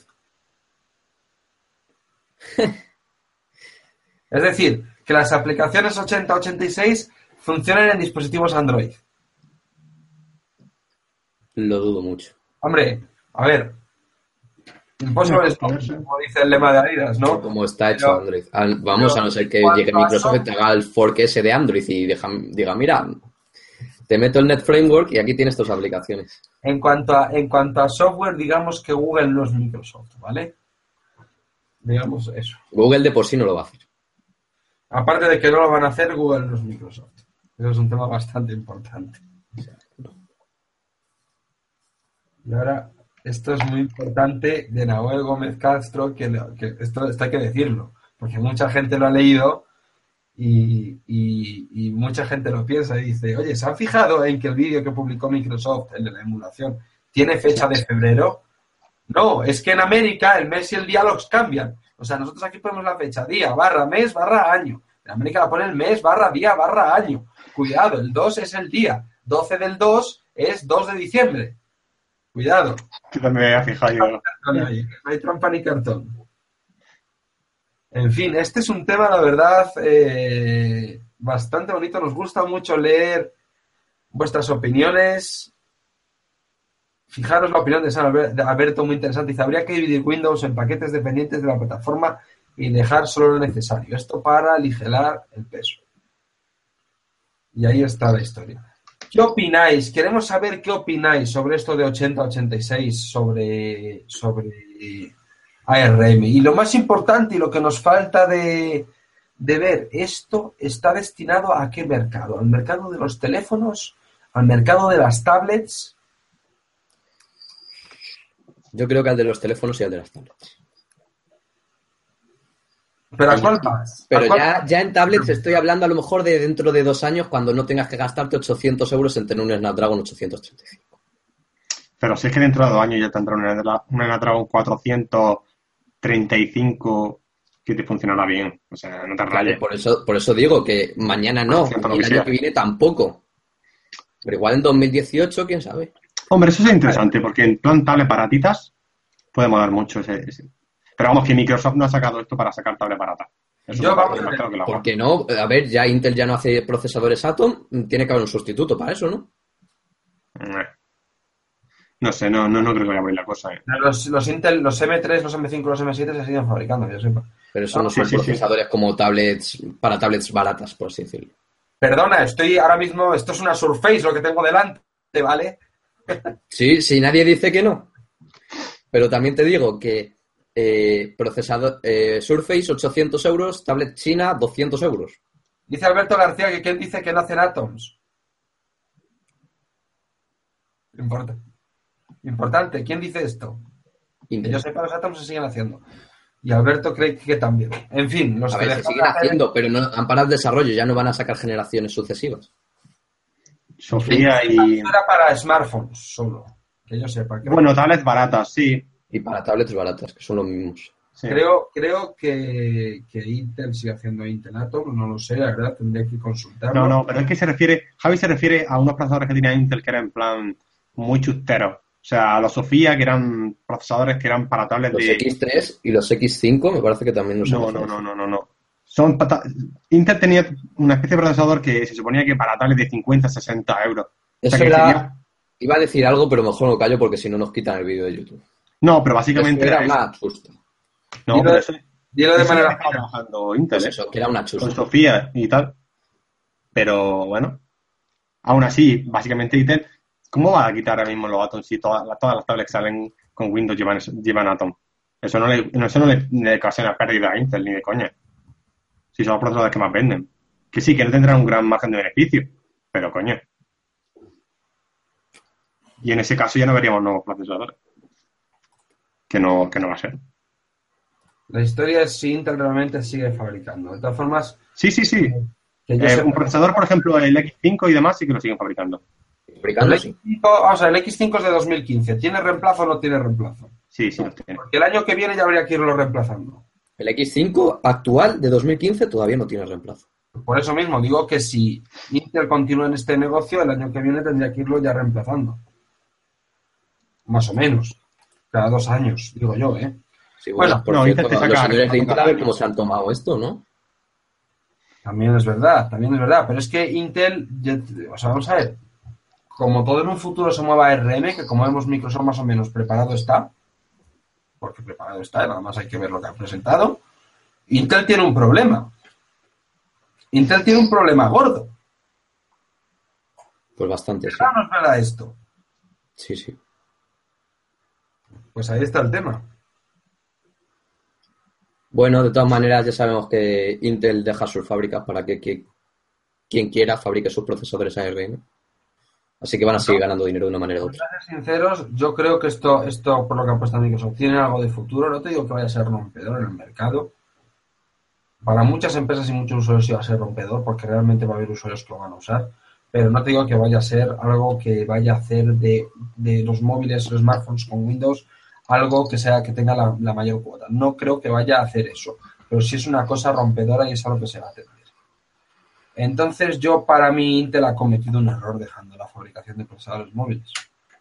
Es decir, que las aplicaciones ochenta ochenta y seis funcionen en dispositivos Android. Lo dudo mucho. Hombre, a ver, Impossible Stop, como dice el lema de Adidas, ¿no? Como está hecho Pero- Android. Al- Vamos, pero a no ser que en cuanto llegue a Microsoft y software- te haga el fork ese de Android y deja- diga, mira, te meto el Net Framework y aquí tienes tus aplicaciones. En cuanto a, en cuanto a software, digamos que Google no es Microsoft, ¿vale? Digamos eso. Google de por sí no lo va a hacer. Aparte de que no lo van a hacer, Google no es Microsoft. Eso es un tema bastante importante. Y ahora, esto es muy importante de Nahuel Gómez Castro, que, lo- que esto, esto hay que decirlo, porque mucha gente lo ha leído y, y- y mucha gente lo piensa y dice, oye, ¿se han fijado en que el vídeo que publicó Microsoft, el de la emulación, tiene fecha de febrero? No, es que en América el mes y el día los cambian. O sea, nosotros aquí ponemos la fecha, día, barra, mes, barra, año. En América la pone el mes, barra, día, barra, año. Cuidado, el dos es el día. doce del dos es dos de diciembre. Cuidado. Yo también me había fijado yo. No hay, no hay trampa ni cartón. En fin, este es un tema, la verdad, eh, bastante bonito. Nos gusta mucho leer vuestras opiniones. Fijaros la opinión de San Alber- de Alberto, muy interesante. Dice, habría que dividir Windows en paquetes dependientes de la plataforma y dejar solo lo necesario. Esto para aligerar el peso. Y ahí está la historia. ¿Qué opináis? Queremos saber qué opináis sobre esto de ochenta ochenta y seis, sobre, sobre A R M. Y lo más importante y lo que nos falta de, de ver, ¿esto está destinado a qué mercado? ¿Al mercado de los teléfonos? ¿Al mercado de las tablets? Yo creo que al de los teléfonos y al de las tablets. ¿Pero a cuál vas? ¿A Pero cuál- ya, ya en tablets estoy hablando a lo mejor de dentro de dos años cuando no tengas que gastarte ochocientos euros en tener un Snapdragon ochocientos treinta y cinco. Pero si es que dentro de dos años ya tendrá una Snapdragon cuatrocientos treinta y cinco que te funcionará bien. O sea, no te rayes. Por eso, por eso digo que mañana no, Ciento lo y que el año sea. que viene tampoco. Pero igual en dos mil dieciocho, quién sabe. Hombre, eso es interesante, porque en plan tablet baratitas puede molar mucho ese, ese. Pero vamos, que Microsoft no ha sacado esto para sacar tablet barata. Eso Yo, es vamos más a ver, claro que la ¿Por agua. qué no? A ver, ya Intel ya no hace procesadores Atom, tiene que haber un sustituto para eso, ¿no? Eh. No sé, no, no, no creo que vaya por ahí la cosa. eh. Los, los Intel, los M tres, los M cinco, los M siete se siguen fabricando, que yo sepa. Pero eso Ah, no sí, son sí, sí. procesadores como tablets, para tablets baratas, por así decirlo. Perdona, estoy ahora mismo, esto es una Surface lo que tengo delante, ¿vale? Sí, sí, nadie dice que no. Pero también te digo que eh, procesador eh, Surface ochocientos euros, tablet china doscientos euros. Dice Alberto García que quién dice que no hacen Atoms. Importa. Importante, ¿quién dice esto? Que Intel. yo sepa, los Atoms se siguen haciendo. Y Alberto cree que también. En fin, los A que ver, se dejan siguen de hacer- haciendo, pero no han parado el desarrollo, ya no van a sacar generaciones sucesivas. Sofía y... Esto era para smartphones solo. Que yo sepa. Creo, Bueno, tablets baratas, sí. Y para tablets baratas, que son los mismos. sí. creo, creo que, que Intel sigue haciendo Intel Atom. No lo sé, la verdad, tendría que consultarlo. No, no, pero es que se refiere... Javi se refiere a unos procesadores que tenía Intel que eran en plan muy chusteros. O sea, a los Sofía, que eran procesadores que eran para tablets Los de... X tres y los X cinco me parece que también no son. No, no, no, no, no, no. Son pata- Intel tenía una especie de procesador que se suponía que para tablets de cincuenta, sesenta euros. O Eso sea, que era... sería- Iba a decir algo, pero mejor lo callo porque si no nos quitan el vídeo de YouTube. No, pero básicamente Eso era era una eso. chusta. No, Dilo pero de- eso, Dilo de eso manera ya estaba trabajando Intel, Pues ¿eh? eso, que era una Con chusta. Sofía y tal. Pero bueno, aún así, básicamente Intel, ¿cómo va a quitar ahora mismo los Atom si todas, las- todas las tablets que salen con Windows llevan, llevan Atom? Eso no le, no, eso no le, le ocasiona pérdida a Intel ni de coña. Si son los procesadores que más venden. Que sí, que no tendrán un gran margen de beneficio, pero coño. Y en ese caso ya no veríamos nuevos procesadores. Que no, que no va a ser. La historia es si Intel realmente sigue fabricando. De todas formas, Sí, sí, sí. que yo Eh, sepa- un procesador, por ejemplo, el X cinco y demás, sí que lo siguen fabricando. Fabricando, el sí. X cinco, vamos a ver, el X cinco es de dos mil quince. ¿Tiene reemplazo o no tiene reemplazo? Sí, sí, los tiene. Porque el año que viene ya habría que irlo reemplazando. El X cinco actual de dos mil quince todavía no tiene reemplazo. Por eso mismo digo que si Intel continúa en este negocio, el año que viene tendría que irlo ya reemplazando. Más o menos. Cada dos años, digo yo, ¿eh? Sí, Bueno, bueno, por no, cierto, Intel te los saca- señores de Intel a ver cómo se han tomado esto, ¿no? También es verdad, también es verdad. Pero es que Intel, ya- o sea, vamos a ver, como todo en un futuro se mueva a A R M, que como vemos Microsoft más o menos preparado está, porque preparado está, nada más hay que ver lo que ha presentado. Intel tiene un problema. Intel tiene un problema gordo. Pues bastante, sí. ¿Verdad o no es verdad esto? Sí, sí. Pues ahí está el tema. Bueno, de todas maneras ya sabemos que Intel deja sus fábricas para que, que quien quiera fabrique sus procesadores A R M. Así que van a seguir ganando dinero de una manera u otra. Para ser sinceros, yo creo que esto, esto por lo que ha puesto Microsoft, tiene algo de futuro. No te digo que vaya a ser rompedor en el mercado. Para muchas empresas y muchos usuarios sí va a ser rompedor, porque realmente va a haber usuarios que lo van a usar. Pero no te digo que vaya a ser algo que vaya a hacer de, de los móviles, los smartphones con Windows, algo que sea que tenga la, la mayor cuota. No creo que vaya a hacer eso. Pero sí es una cosa rompedora y es algo que se va a tener. Entonces, yo, para mí, Intel ha cometido un error dejando la fabricación de procesadores móviles.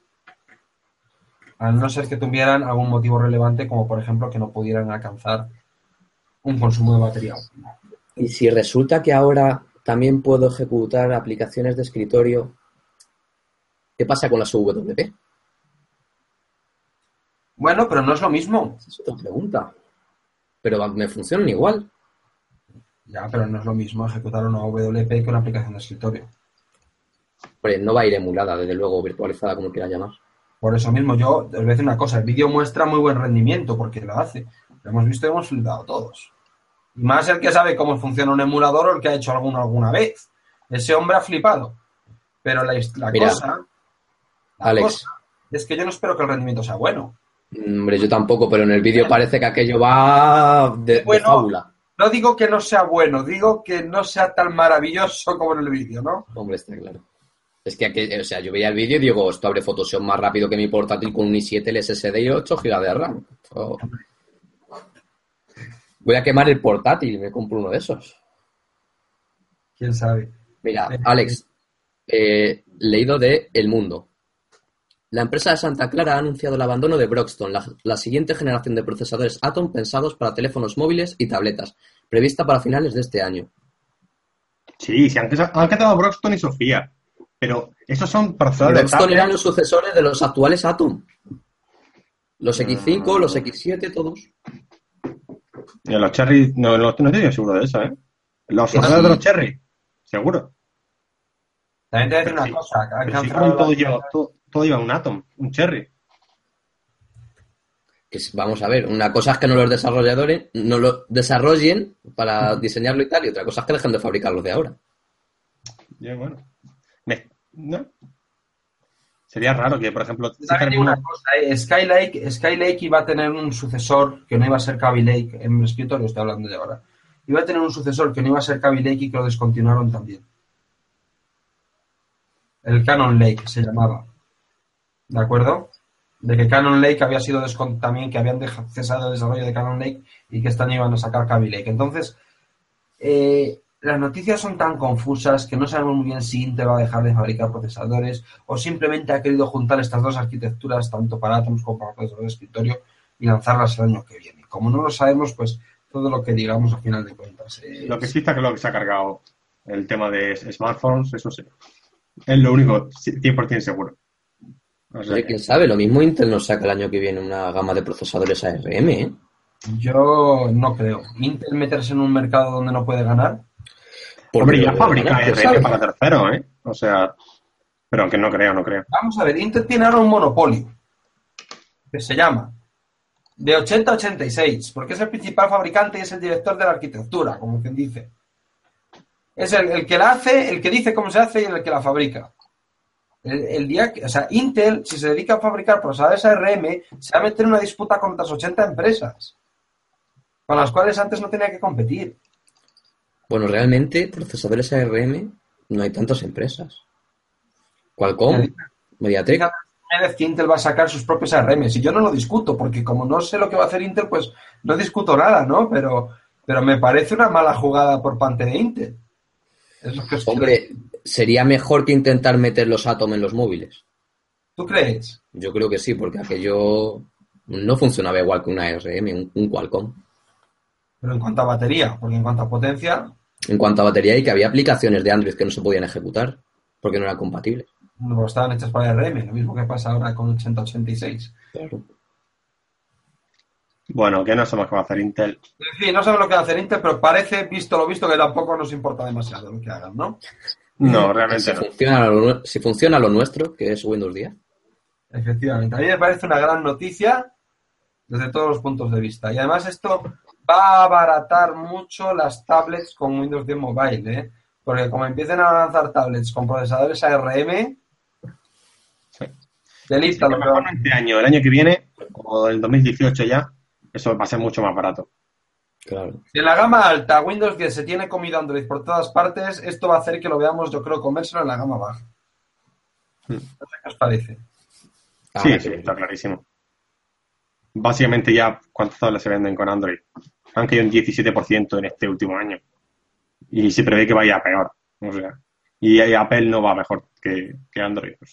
Al no ser que tuvieran algún motivo relevante, como por ejemplo que no pudieran alcanzar un consumo de batería óptimo. Y si resulta que ahora también puedo ejecutar aplicaciones de escritorio, ¿qué pasa con las U W P? Bueno, pero no es lo mismo. Esa es otra pregunta. Pero me funcionan igual. Ya, pero no es lo mismo ejecutar una W P que una aplicación de escritorio. Hombre, no va a ir emulada, desde luego, virtualizada, como quieras llamar. Por eso mismo, yo os voy a decir una cosa. El vídeo muestra muy buen rendimiento, porque lo hace. Lo hemos visto y hemos flipado todos. Y más el que sabe cómo funciona un emulador o el que ha hecho alguno alguna vez. Ese hombre ha flipado. Pero la, la Mira, cosa... La Alex. cosa es que yo no espero que el rendimiento sea bueno. Hombre, yo tampoco, pero en el vídeo parece que aquello va de, Bueno, de fábula. No digo que no sea bueno, digo que no sea tan maravilloso como en el vídeo, ¿no? Hombre, está claro. Es que, aquel, o sea, yo veía el vídeo y digo, esto abre Photoshop más rápido que mi portátil con un i siete, el S S D y ocho gigas de RAM. Oh. Voy a quemar el portátil y me compro uno de esos. ¿Quién sabe? Mira, Alex, eh, leído de El Mundo. La empresa de Santa Clara ha anunciado el abandono de Broxton, la, la siguiente generación de procesadores Atom pensados para teléfonos móviles y tabletas, prevista para finales de este año. Sí, sí, han, han quedado Broxton y Sofía, pero esos son procesadores Broxton de eran los sucesores de los actuales Atom. Los equis cinco, los equis siete, todos. Y los Cherry, no, no, no estoy seguro de eso, ¿eh? Los procesadores de los Cherry, seguro. También te voy a decir Pero una sí, cosa. Han pero sí, cancelado todo, la- lleva, todo, todo lleva un Atom, un Cherry. Que es- vamos a ver, una cosa es que no los desarrolladores no lo desarrollen para diseñarlo y tal, y otra cosa es que dejen de fabricarlos de ahora. Ya, bueno. Me- ¿no? Sería raro que, por ejemplo, También sacaran digo una... una cosa, ¿eh? Skylake, Skylake iba a tener un sucesor que no iba a ser Kaby Lake, en el escritorio estoy hablando de ahora. Iba a tener un sucesor que no iba a ser Kaby Lake y que lo descontinuaron también. El Cannon Lake se llamaba. ¿De acuerdo? De que Cannon Lake había sido descont- también, que habían deja- cesado el desarrollo de Cannon Lake y que este año iban a sacar Kaby Lake. Entonces, eh, las noticias son tan confusas que no sabemos muy bien si Intel va a dejar de fabricar procesadores o simplemente ha querido juntar estas dos arquitecturas, tanto para Atoms como para procesadores de escritorio, y lanzarlas el año que viene. Como no lo sabemos, pues todo lo que digamos al final de cuentas es... Lo que sí está claro que se ha cargado el tema de smartphones, eso sí. Es lo único cien por ciento seguro. O sea Oye, que- quién sabe, lo mismo Intel nos saca el año que viene una gama de procesadores A R M, ¿eh? Yo no creo. Intel meterse en un mercado donde no puede ganar. Hombre, Porque ya lo fabrica ganan, R ¿quién sabe? M para terceros, ¿eh? O sea, pero aunque no creo, no creo. Vamos a ver, Intel tiene ahora un monopolio que se llama de ochenta a ochenta y seis, porque es el principal fabricante y es el director de la arquitectura, como quien dice. Es el, el que la hace, el que dice cómo se hace y el que la fabrica. El, el día que, o sea, Intel, si se dedica a fabricar procesadores A R M, se va a meter en una disputa con otras ochenta empresas, con las cuales antes no tenía que competir. Bueno, realmente, procesadores A R M no hay tantas empresas. Qualcomm, Mediatek. Fíjate la vez que Intel va a sacar sus propios A R M. Si yo no lo discuto, porque como no sé lo que va a hacer Intel, pues no discuto nada, ¿no? Pero, pero me parece una mala jugada por parte de Intel. Es lo que os quiero Hombre, decir. sería mejor que intentar meter los Atom en los móviles. ¿Tú crees? Yo creo que sí, porque aquello no funcionaba igual que una A R M, un, un Qualcomm. Pero en cuanto a batería, porque en cuanto a potencia, En cuanto a batería, y que había aplicaciones de Android que no se podían ejecutar porque no eran compatibles. no estaban hechas para A R M, lo mismo que pasa ahora con ochenta ochenta y seis. Claro. Bueno, que no sabemos qué va a hacer Intel. En fin, no sabemos lo que va a hacer Intel, pero parece, visto lo visto, que tampoco nos importa demasiado lo que hagan, ¿no? No, realmente Si no. funciona lo, si funciona lo nuestro, que es Windows diez. Efectivamente. A mí me parece una gran noticia desde todos los puntos de vista. Y además esto va a abaratar mucho las tablets con Windows diez Mobile, ¿eh? Porque como empiecen a lanzar tablets con procesadores A R M, Sí. delita Sí, lo que que mejor va. no este año, el año que viene, o el dos mil dieciocho ya, eso va a ser mucho más barato. Claro. Si en la gama alta Windows diez se tiene comido Android por todas partes, esto va a hacer que lo veamos, yo creo, comérselo en la gama baja. Hmm. No sé qué os parece. Ah, Sí, vale, sí, que- está clarísimo. Básicamente ya, ¿cuántas tablets se venden con Android? Han caído un diecisiete por ciento en este último año. Y se prevé que vaya a peor. O sea, y y Apple no va mejor que, que Android. Pues.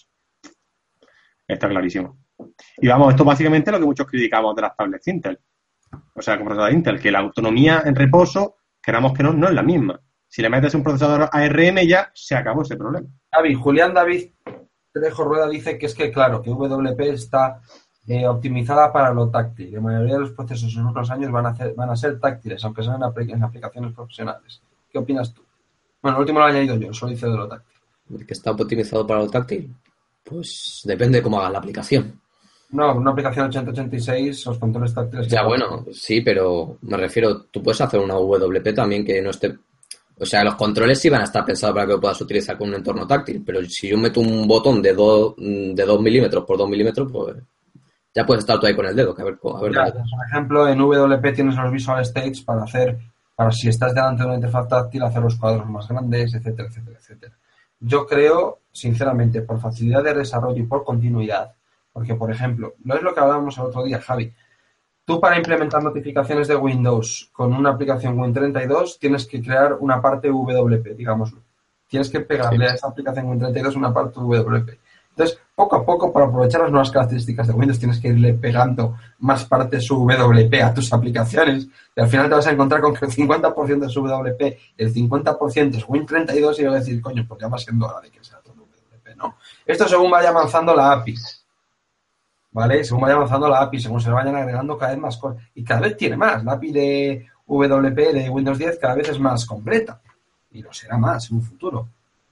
Está clarísimo. Y vamos, esto básicamente es lo que muchos criticamos de las tablets Intel. O sea, con procesador Intel, que la autonomía en reposo, queramos que no, no es la misma. Si le metes un procesador A R M ya se acabó ese problema. Javi, Julián David Trejo Rueda dice que es que, claro, que W P está eh, optimizada para lo táctil. La mayoría de los procesos en unos años van a, hacer, van a ser táctiles, aunque sean en, apl- en aplicaciones profesionales. ¿Qué opinas tú? Bueno, el último lo he añadido yo, solo hice de lo táctil. el que está optimizado para lo táctil. Pues depende de cómo hagas la aplicación. No, una aplicación ochenta ochenta y seis, los controles táctiles... Ya, bueno, sí, pero me refiero, tú puedes hacer una W P también que no esté... O sea, los controles sí van a estar pensados para que lo puedas utilizar con un entorno táctil, pero si yo meto un botón de dos de dos milímetros por dos milímetros, pues ya puedes estar tú ahí con el dedo, que a ver, a ver Ya, cómo- por ejemplo, en W P tienes los Visual States para hacer, para si estás delante de una interfaz táctil, hacer los cuadros más grandes, etcétera, etcétera, etcétera. Yo creo, sinceramente, por facilidad de desarrollo y por continuidad, porque, por ejemplo, no es lo que hablábamos el otro día, Javi. Tú para implementar notificaciones de Windows con una aplicación Win treinta y dos tienes que crear una parte W P, digámoslo. Tienes que pegarle Sí. a esa aplicación Win treinta y dos una parte W P. Entonces, poco a poco, para aprovechar las nuevas características de Windows, tienes que irle pegando más partes su W P a tus aplicaciones y al final te vas a encontrar con que el cincuenta por ciento es W P, el cincuenta por ciento es Win treinta y dos y vas a decir, coño, pues ya va siendo hora de que sea todo W P, ¿no? Esto según vaya avanzando la A P I. ¿Vale? Según vaya avanzando la A P I, según se le vayan agregando cada vez más cosas. Y cada vez tiene más. La A P I de W P de Windows diez cada vez es más completa. Y lo será más en un futuro.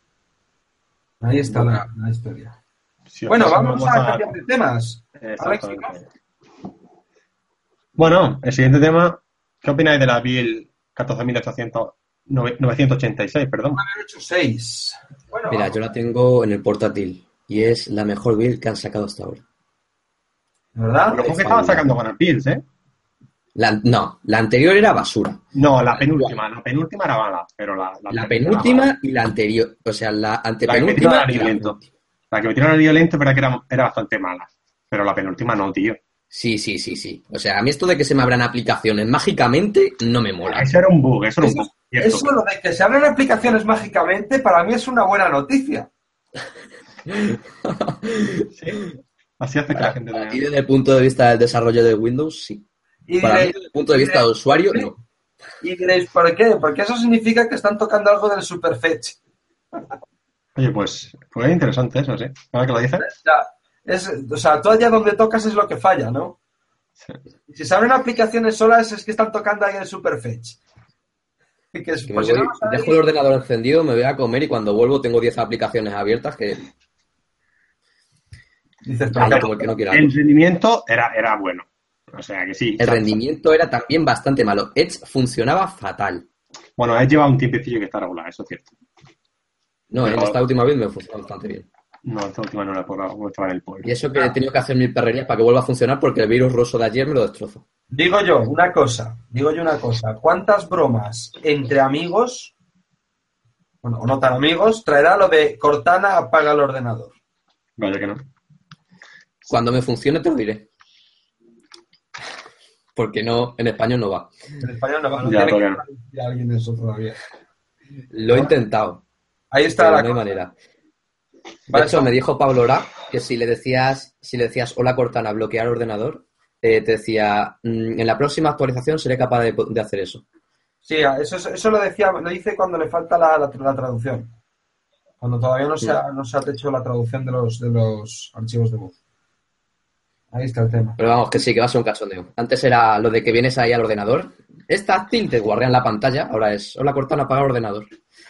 Ahí está la, la historia. Sí, Bueno, pues vamos a cambiar de temas. Exactamente. Alex, Bueno, el siguiente tema, ¿qué opináis de la build catorce mil novecientos ochenta y seis, perdón? han hecho seis. Bueno, Mira, yo la tengo en el portátil y es la mejor build que han sacado hasta ahora. ¿verdad? Lo que estaban sacando buenas builds, ¿eh? La- no, la anterior era basura. No, la penúltima, la penúltima era mala, pero la, La primera era penúltima mala. y la anterior. O sea, la La que antepenúltima metieron al y la violento. penúltima. La que metieron al violento, pero que era, era bastante mala. Pero la penúltima no, tío. Sí, sí, sí, sí. O sea, a mí esto de que se me abran aplicaciones mágicamente no me mola. Eso era un bug, eso era un Eso, bug. cierto. eso lo de que se abren aplicaciones mágicamente, para mí es una buena noticia. Sí. Así hace que la gente... Para ti, desde el punto de vista del desarrollo de Windows, sí. Y Para mí, diréis, desde el punto de vista de usuario, no. y diréis, ¿por qué? Porque eso significa que están tocando algo del Superfetch. Oye, pues, pues es interesante eso, sí. Ahora que lo dices. O sea, es, o sea, tú allá donde tocas es lo que falla, ¿no? Sí. Y si se abren aplicaciones solas es que están tocando ahí el Superfetch. Y que es, Que me por si voy- no lo sabéis, dejo el ordenador encendido, me voy a comer y cuando vuelvo tengo diez aplicaciones abiertas que... dices, Vaya, pero como el que no quiera. El rendimiento era, era bueno. O sea que sí. El rendimiento era también bastante malo. Edge funcionaba fatal. Bueno, he llevado un tiempecillo que está regular, eso es cierto. No, Pero- en esta última vez me funcionó bastante bien. No, esta última no la he probado, como estaba en el pueblo. Y eso que he tenido que hacer mil perrerías para que vuelva a funcionar porque el virus ruso de ayer me lo destrozó. digo yo una cosa, digo yo una cosa. ¿Cuántas bromas entre amigos, bueno, o no tan amigos, traerá lo de Cortana apaga el ordenador? Vaya que no. Cuando me funcione te lo diré. Porque no, en español no va. En español no va, no Ya, tiene que todavía no. traducir a alguien de eso todavía. Lo he intentado, Ahí está pero la no hay cosa. manera. De Vale, hecho, me dijo Pablo Ra que si le decías, si le decías hola Cortana, bloquear ordenador, eh, te decía, "Mm, en la próxima actualización seré capaz de, de hacer eso". Sí, eso, eso lo decía, lo dice cuando le falta la, la, la traducción. Cuando todavía no se ha, no se ha hecho la traducción de los, de los archivos de voz. Ahí está el tema. Pero vamos, que sí, que va a ser un cachondeo. Antes era lo de que vienes ahí al ordenador. Es táctil, te guardan la pantalla. Ahora es, hola Cortana, apaga el ordenador.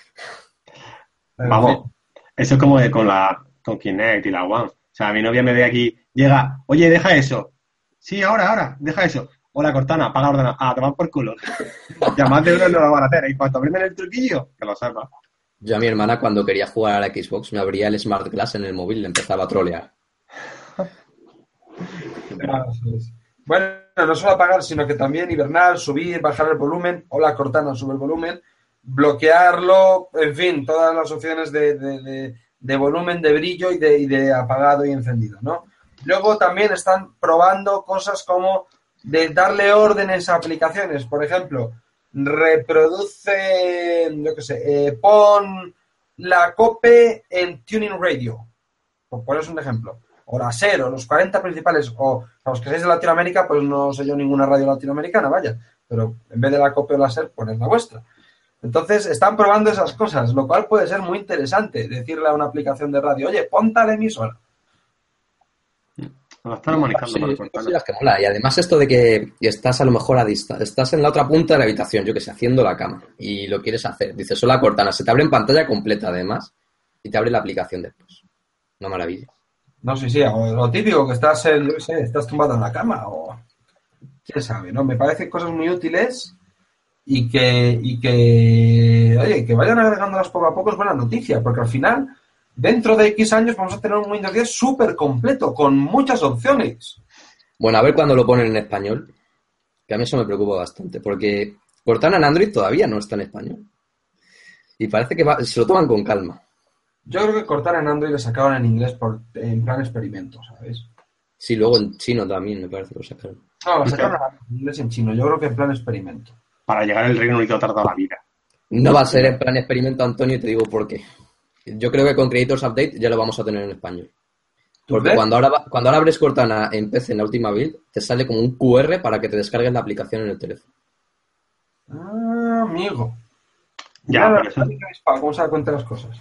Vamos, eso es como de con la con Kinect y la One. O sea, mi novia me ve aquí, llega, oye, deja eso. Sí, ahora, ahora, deja eso. Hola Cortana, apaga el ordenador. Ah, te van por culo. Ya más de uno no lo van a hacer. Y cuando aprenden el truquillo, que lo sepa. Yo a mi hermana cuando quería jugar a la Xbox me abría el Smart Glass en el móvil y le empezaba a trolear. Claro, eso es. Bueno, no solo apagar, sino que también hibernar, subir, bajar el volumen. Hola Cortana, sube el volumen. Bloquearlo, en fin, todas las opciones de, de, de, de volumen, de brillo y de, y de apagado y encendido, ¿no? Luego también están probando cosas como de darle órdenes a aplicaciones. Por ejemplo, reproduce, yo qué sé, eh, pon la COPE en Tuning Radio, por poneros un ejemplo. O la SER, o los cuarenta principales, o a los que seáis de Latinoamérica, pues no sé yo ninguna radio latinoamericana, vaya. Pero en vez de la COPE o la SER, poned la vuestra. Entonces, están probando esas cosas, lo cual puede ser muy interesante. Decirle a una aplicación de radio, oye, ponte a la emisora. Lo están manejando Sí, más sí, Cortana. sí, las que mola. Y además esto de que estás a lo mejor a distancia, estás en la otra punta de la habitación, yo que sé, haciendo la cama, y lo quieres hacer. Dices, hola Cortana, se te abre en pantalla completa además, y te abre la aplicación después. Una maravilla. No sé, sí, o lo típico, que estás, en, yo qué sé, estás tumbado en la cama, o quién sabe, ¿no? Me parecen cosas muy útiles y que, y que, oye, que vayan agregándolas poco a poco es buena noticia, porque al final, dentro de X años vamos a tener un Windows diez súper completo, con muchas opciones. Bueno, a ver cuando lo ponen en español, que a mí eso me preocupa bastante, porque Cortana en Android todavía no está en español. Y parece que va, se lo toman con calma. Yo creo que Cortana en Android le sacaron en inglés por, en plan experimento, ¿sabes? Sí, luego en chino también me parece que lo sacaron. No, lo sacaron en inglés y en chino, yo creo que en plan experimento. Para llegar al Reino Unido tarda la vida. No va a ser en plan experimento, Antonio, y te digo por qué. Yo creo que con Creators Update ya lo vamos a tener en español. Porque cuando ahora, cuando ahora abres Cortana en P C en la última build, te sale como un Q R para que te descargues la aplicación en el teléfono. Ah, amigo. Ya, Ya, pero eso... ¿cómo se da cuenta de las cosas?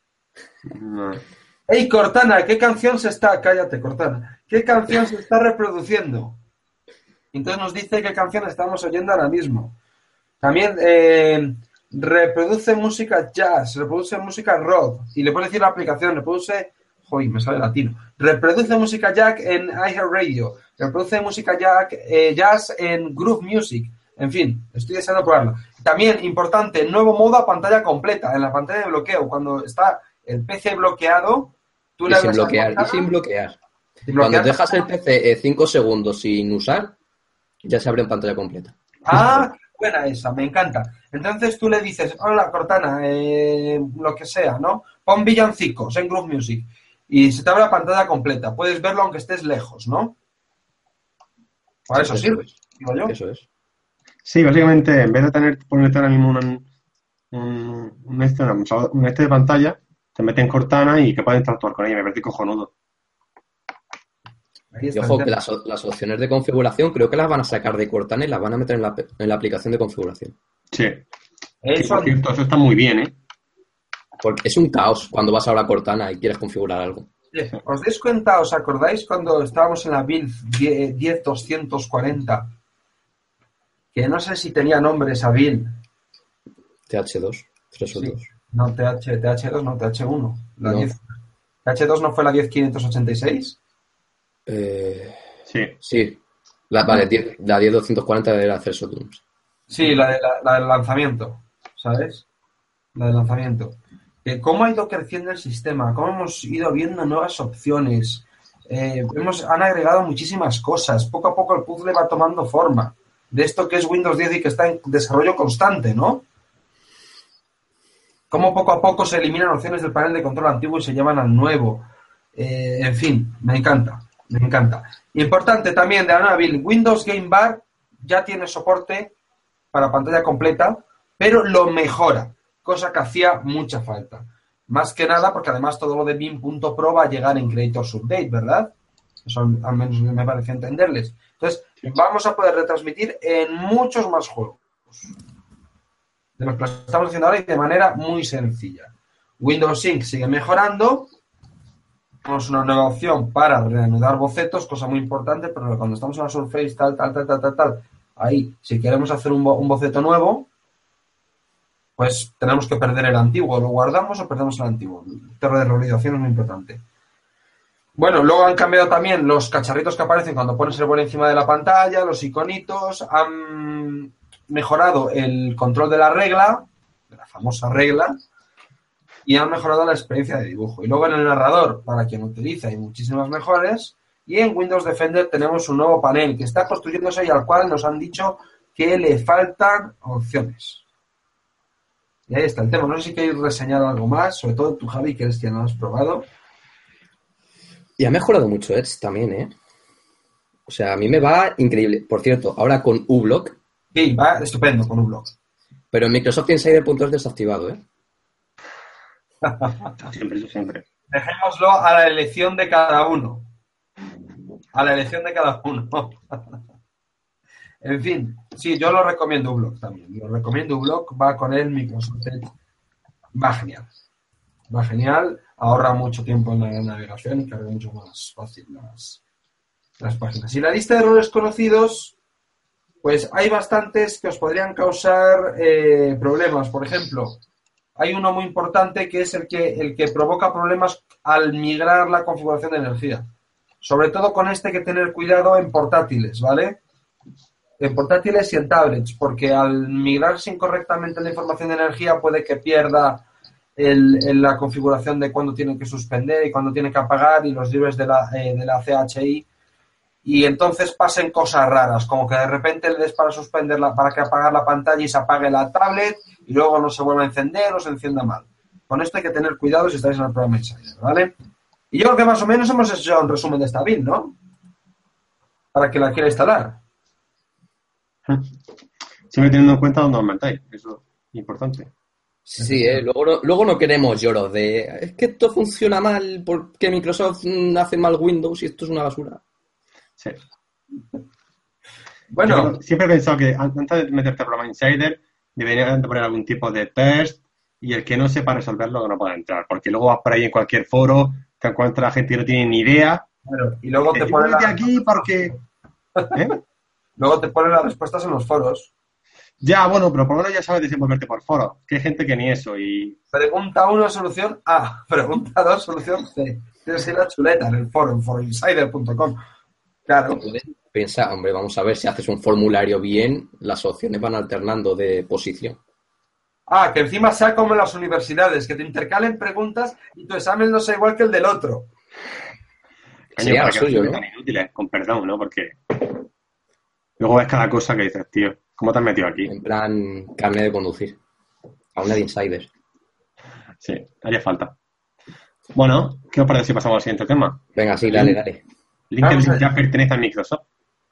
No. Ey, Cortana, ¿qué canción se está? Cállate, Cortana. ¿Qué canción se está reproduciendo? Entonces nos dice qué canción estamos oyendo ahora mismo. También eh, reproduce música jazz, reproduce música rock. Y le puede decir la aplicación, reproduce... Joder, me sale latino. Reproduce música jazz en iHeartRadio. Reproduce música jazz, eh, jazz en Groove Music. En fin, estoy deseando probarlo. También, importante, nuevo modo a pantalla completa. En la pantalla de bloqueo, cuando está el P C bloqueado, tú Y le sin abres a bloquear, y Cortana, sin bloquear. sin Cuando bloquear. dejas el P C cinco segundos sin usar, ya se abre en pantalla completa. Ah, qué buena esa, me encanta. Entonces tú le dices, hola Cortana, eh, lo que sea, ¿no? Pon villancicos en Groove Music. Y se te abre la pantalla completa. Puedes verlo aunque estés lejos, ¿no? Para eso, Eso sirve, es. digo yo. Eso es. Sí, básicamente, en vez de tener ponerte ahora mismo un, un, un, este, un este de pantalla, te meten Cortana y que puedes interactuar con ella. Me parece cojonudo. Ahí Y está el ojo, que tema. las, las opciones de configuración creo que las van a sacar de Cortana y las van a meter en la, en la aplicación de configuración. Sí. Sí, Eso, por cierto, eso está muy bien, ¿eh? Porque es un caos cuando vas ahora a Cortana y quieres configurar algo. oye, ¿os dais cuenta, os acordáis cuando estábamos en la build diez doscientos cuarenta? Que no sé si tenía nombre esa build. T H dos, tres o Sí. dos. No, T H, T H dos, no, T H uno. La No. diez. ¿T H dos no fue la diez quinientos ochenta y seis? Eh, Sí. sí. La, vale, diez, la diez doscientos cuarenta era Acceso Dooms. Sí, la, de, la, la del lanzamiento, ¿sabes? La del lanzamiento. Eh, ¿Cómo ha ido creciendo el sistema? ¿Cómo hemos ido viendo nuevas opciones? Eh, hemos, han agregado muchísimas cosas. Poco a poco el puzzle va tomando forma. De esto que es Windows diez y que está en desarrollo constante, ¿no? Cómo poco a poco se eliminan opciones del panel de control antiguo y se llevan al nuevo. Eh, en fin, me encanta, me encanta. Importante también de la nueva build, Windows Game Bar ya tiene soporte para pantalla completa, pero lo mejora, cosa que hacía mucha falta. Más que nada porque además todo lo de Vim punto pro va a llegar en Creators Update, ¿verdad? Eso al menos me parece entenderles. Entonces, vamos a poder retransmitir en muchos más juegos de los que lo estamos haciendo ahora y de manera muy sencilla. Windows Sync sigue mejorando tenemos una nueva opción para reanudar bocetos, cosa muy importante, pero cuando estamos en la Surface, tal, tal, tal, tal, tal, tal, ahí, si queremos hacer un, bo- un boceto nuevo, pues tenemos que perder el antiguo, lo guardamos o perdemos el antiguo. El tema de revalidación es muy importante. Bueno, luego han cambiado también los cacharritos que aparecen cuando pones el bol encima de la pantalla, los iconitos, han mejorado el control de la regla, de la famosa regla, y han mejorado la experiencia de dibujo. Y luego en el narrador, para quien utiliza, hay muchísimas mejores, y en Windows Defender tenemos un nuevo panel que está construyéndose y al cual nos han dicho que le faltan opciones. Y ahí está el tema. No sé si queréis reseñar algo más, sobre todo tú, Javi, que eres quien lo has probado. Y ha mejorado mucho Edge también, ¿eh? O sea, a mí me va increíble. Por cierto, ahora con uBlock, Sí, va estupendo con uBlock. pero en Microsoft Insider punto es desactivado, ¿eh? Siempre, eso siempre. Dejémoslo a la elección de cada uno. A la elección de cada uno. En fin, sí, yo lo recomiendo uBlock también. Lo recomiendo uBlock, va con el Microsoft Edge. Va genial. Va genial, ahorra mucho tiempo en la navegación y carga mucho más fácil las, las páginas. Y la lista de errores conocidos, pues hay bastantes que os podrían causar eh, problemas. Por ejemplo, hay uno muy importante que es el que, el que provoca problemas al migrar la configuración de energía. Sobre todo con este hay que tener cuidado en portátiles, ¿vale? En portátiles y en tablets, porque al migrarse incorrectamente la información de energía puede que pierda el, el, la configuración de cuándo tiene que suspender y cuándo tiene que apagar y los drivers de la, eh, de la C H I, y entonces pasen cosas raras, como que de repente le des para suspender la, para que apagar la pantalla y se apague la tablet y luego no se vuelva a encender o se encienda mal. Con esto hay que tener cuidado si estáis en el programa Insider, ¿vale? Y yo creo que más o menos hemos hecho un resumen de esta build, ¿no? Para que la quiera instalar. Siempre teniendo en cuenta dónde aumentáis, eso es importante. Sí, ¿eh? Luego, no, luego no queremos lloros de es que esto funciona mal porque Microsoft hace mal Windows y esto es una basura. Sí. Bueno, Yo siempre he pensado que antes de meterte al programa Insider deberían de poner algún tipo de test y el que no sepa resolverlo no pueda entrar, porque luego vas por ahí en cualquier foro, te encuentras gente que no tiene ni idea. Claro, y luego te Yo ponen vete la- aquí porque... ¿Eh? luego te ponen las respuestas en los foros. Ya, bueno, pero por lo menos ya sabes desenvolverte por foros, que hay gente que ni eso y... Pregunta uno, solución A. Pregunta dos, solución C. Tienes que ir a la chuleta en el foro, en foroinsider punto com. Claro. Piensa, hombre, vamos a ver, si haces un formulario bien, las opciones van alternando de posición. Ah, que encima sea como en las universidades, que te intercalen preguntas y tu examen no sea igual que el del otro. Coño, Sería para lo que suyo, no ¿no? sean tan inútiles, con perdón, ¿no? Porque luego ves cada cosa que dices, tío, ¿cómo te has metido aquí? En plan, carne de conducir. A una de Insider. Sí, haría falta. Bueno, ¿qué os parece si pasamos al siguiente tema? Venga, sí, dale, dale. Vamos LinkedIn allá. ya pertenece a Microsoft.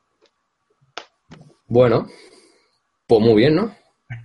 Bueno, pues muy bien, ¿no?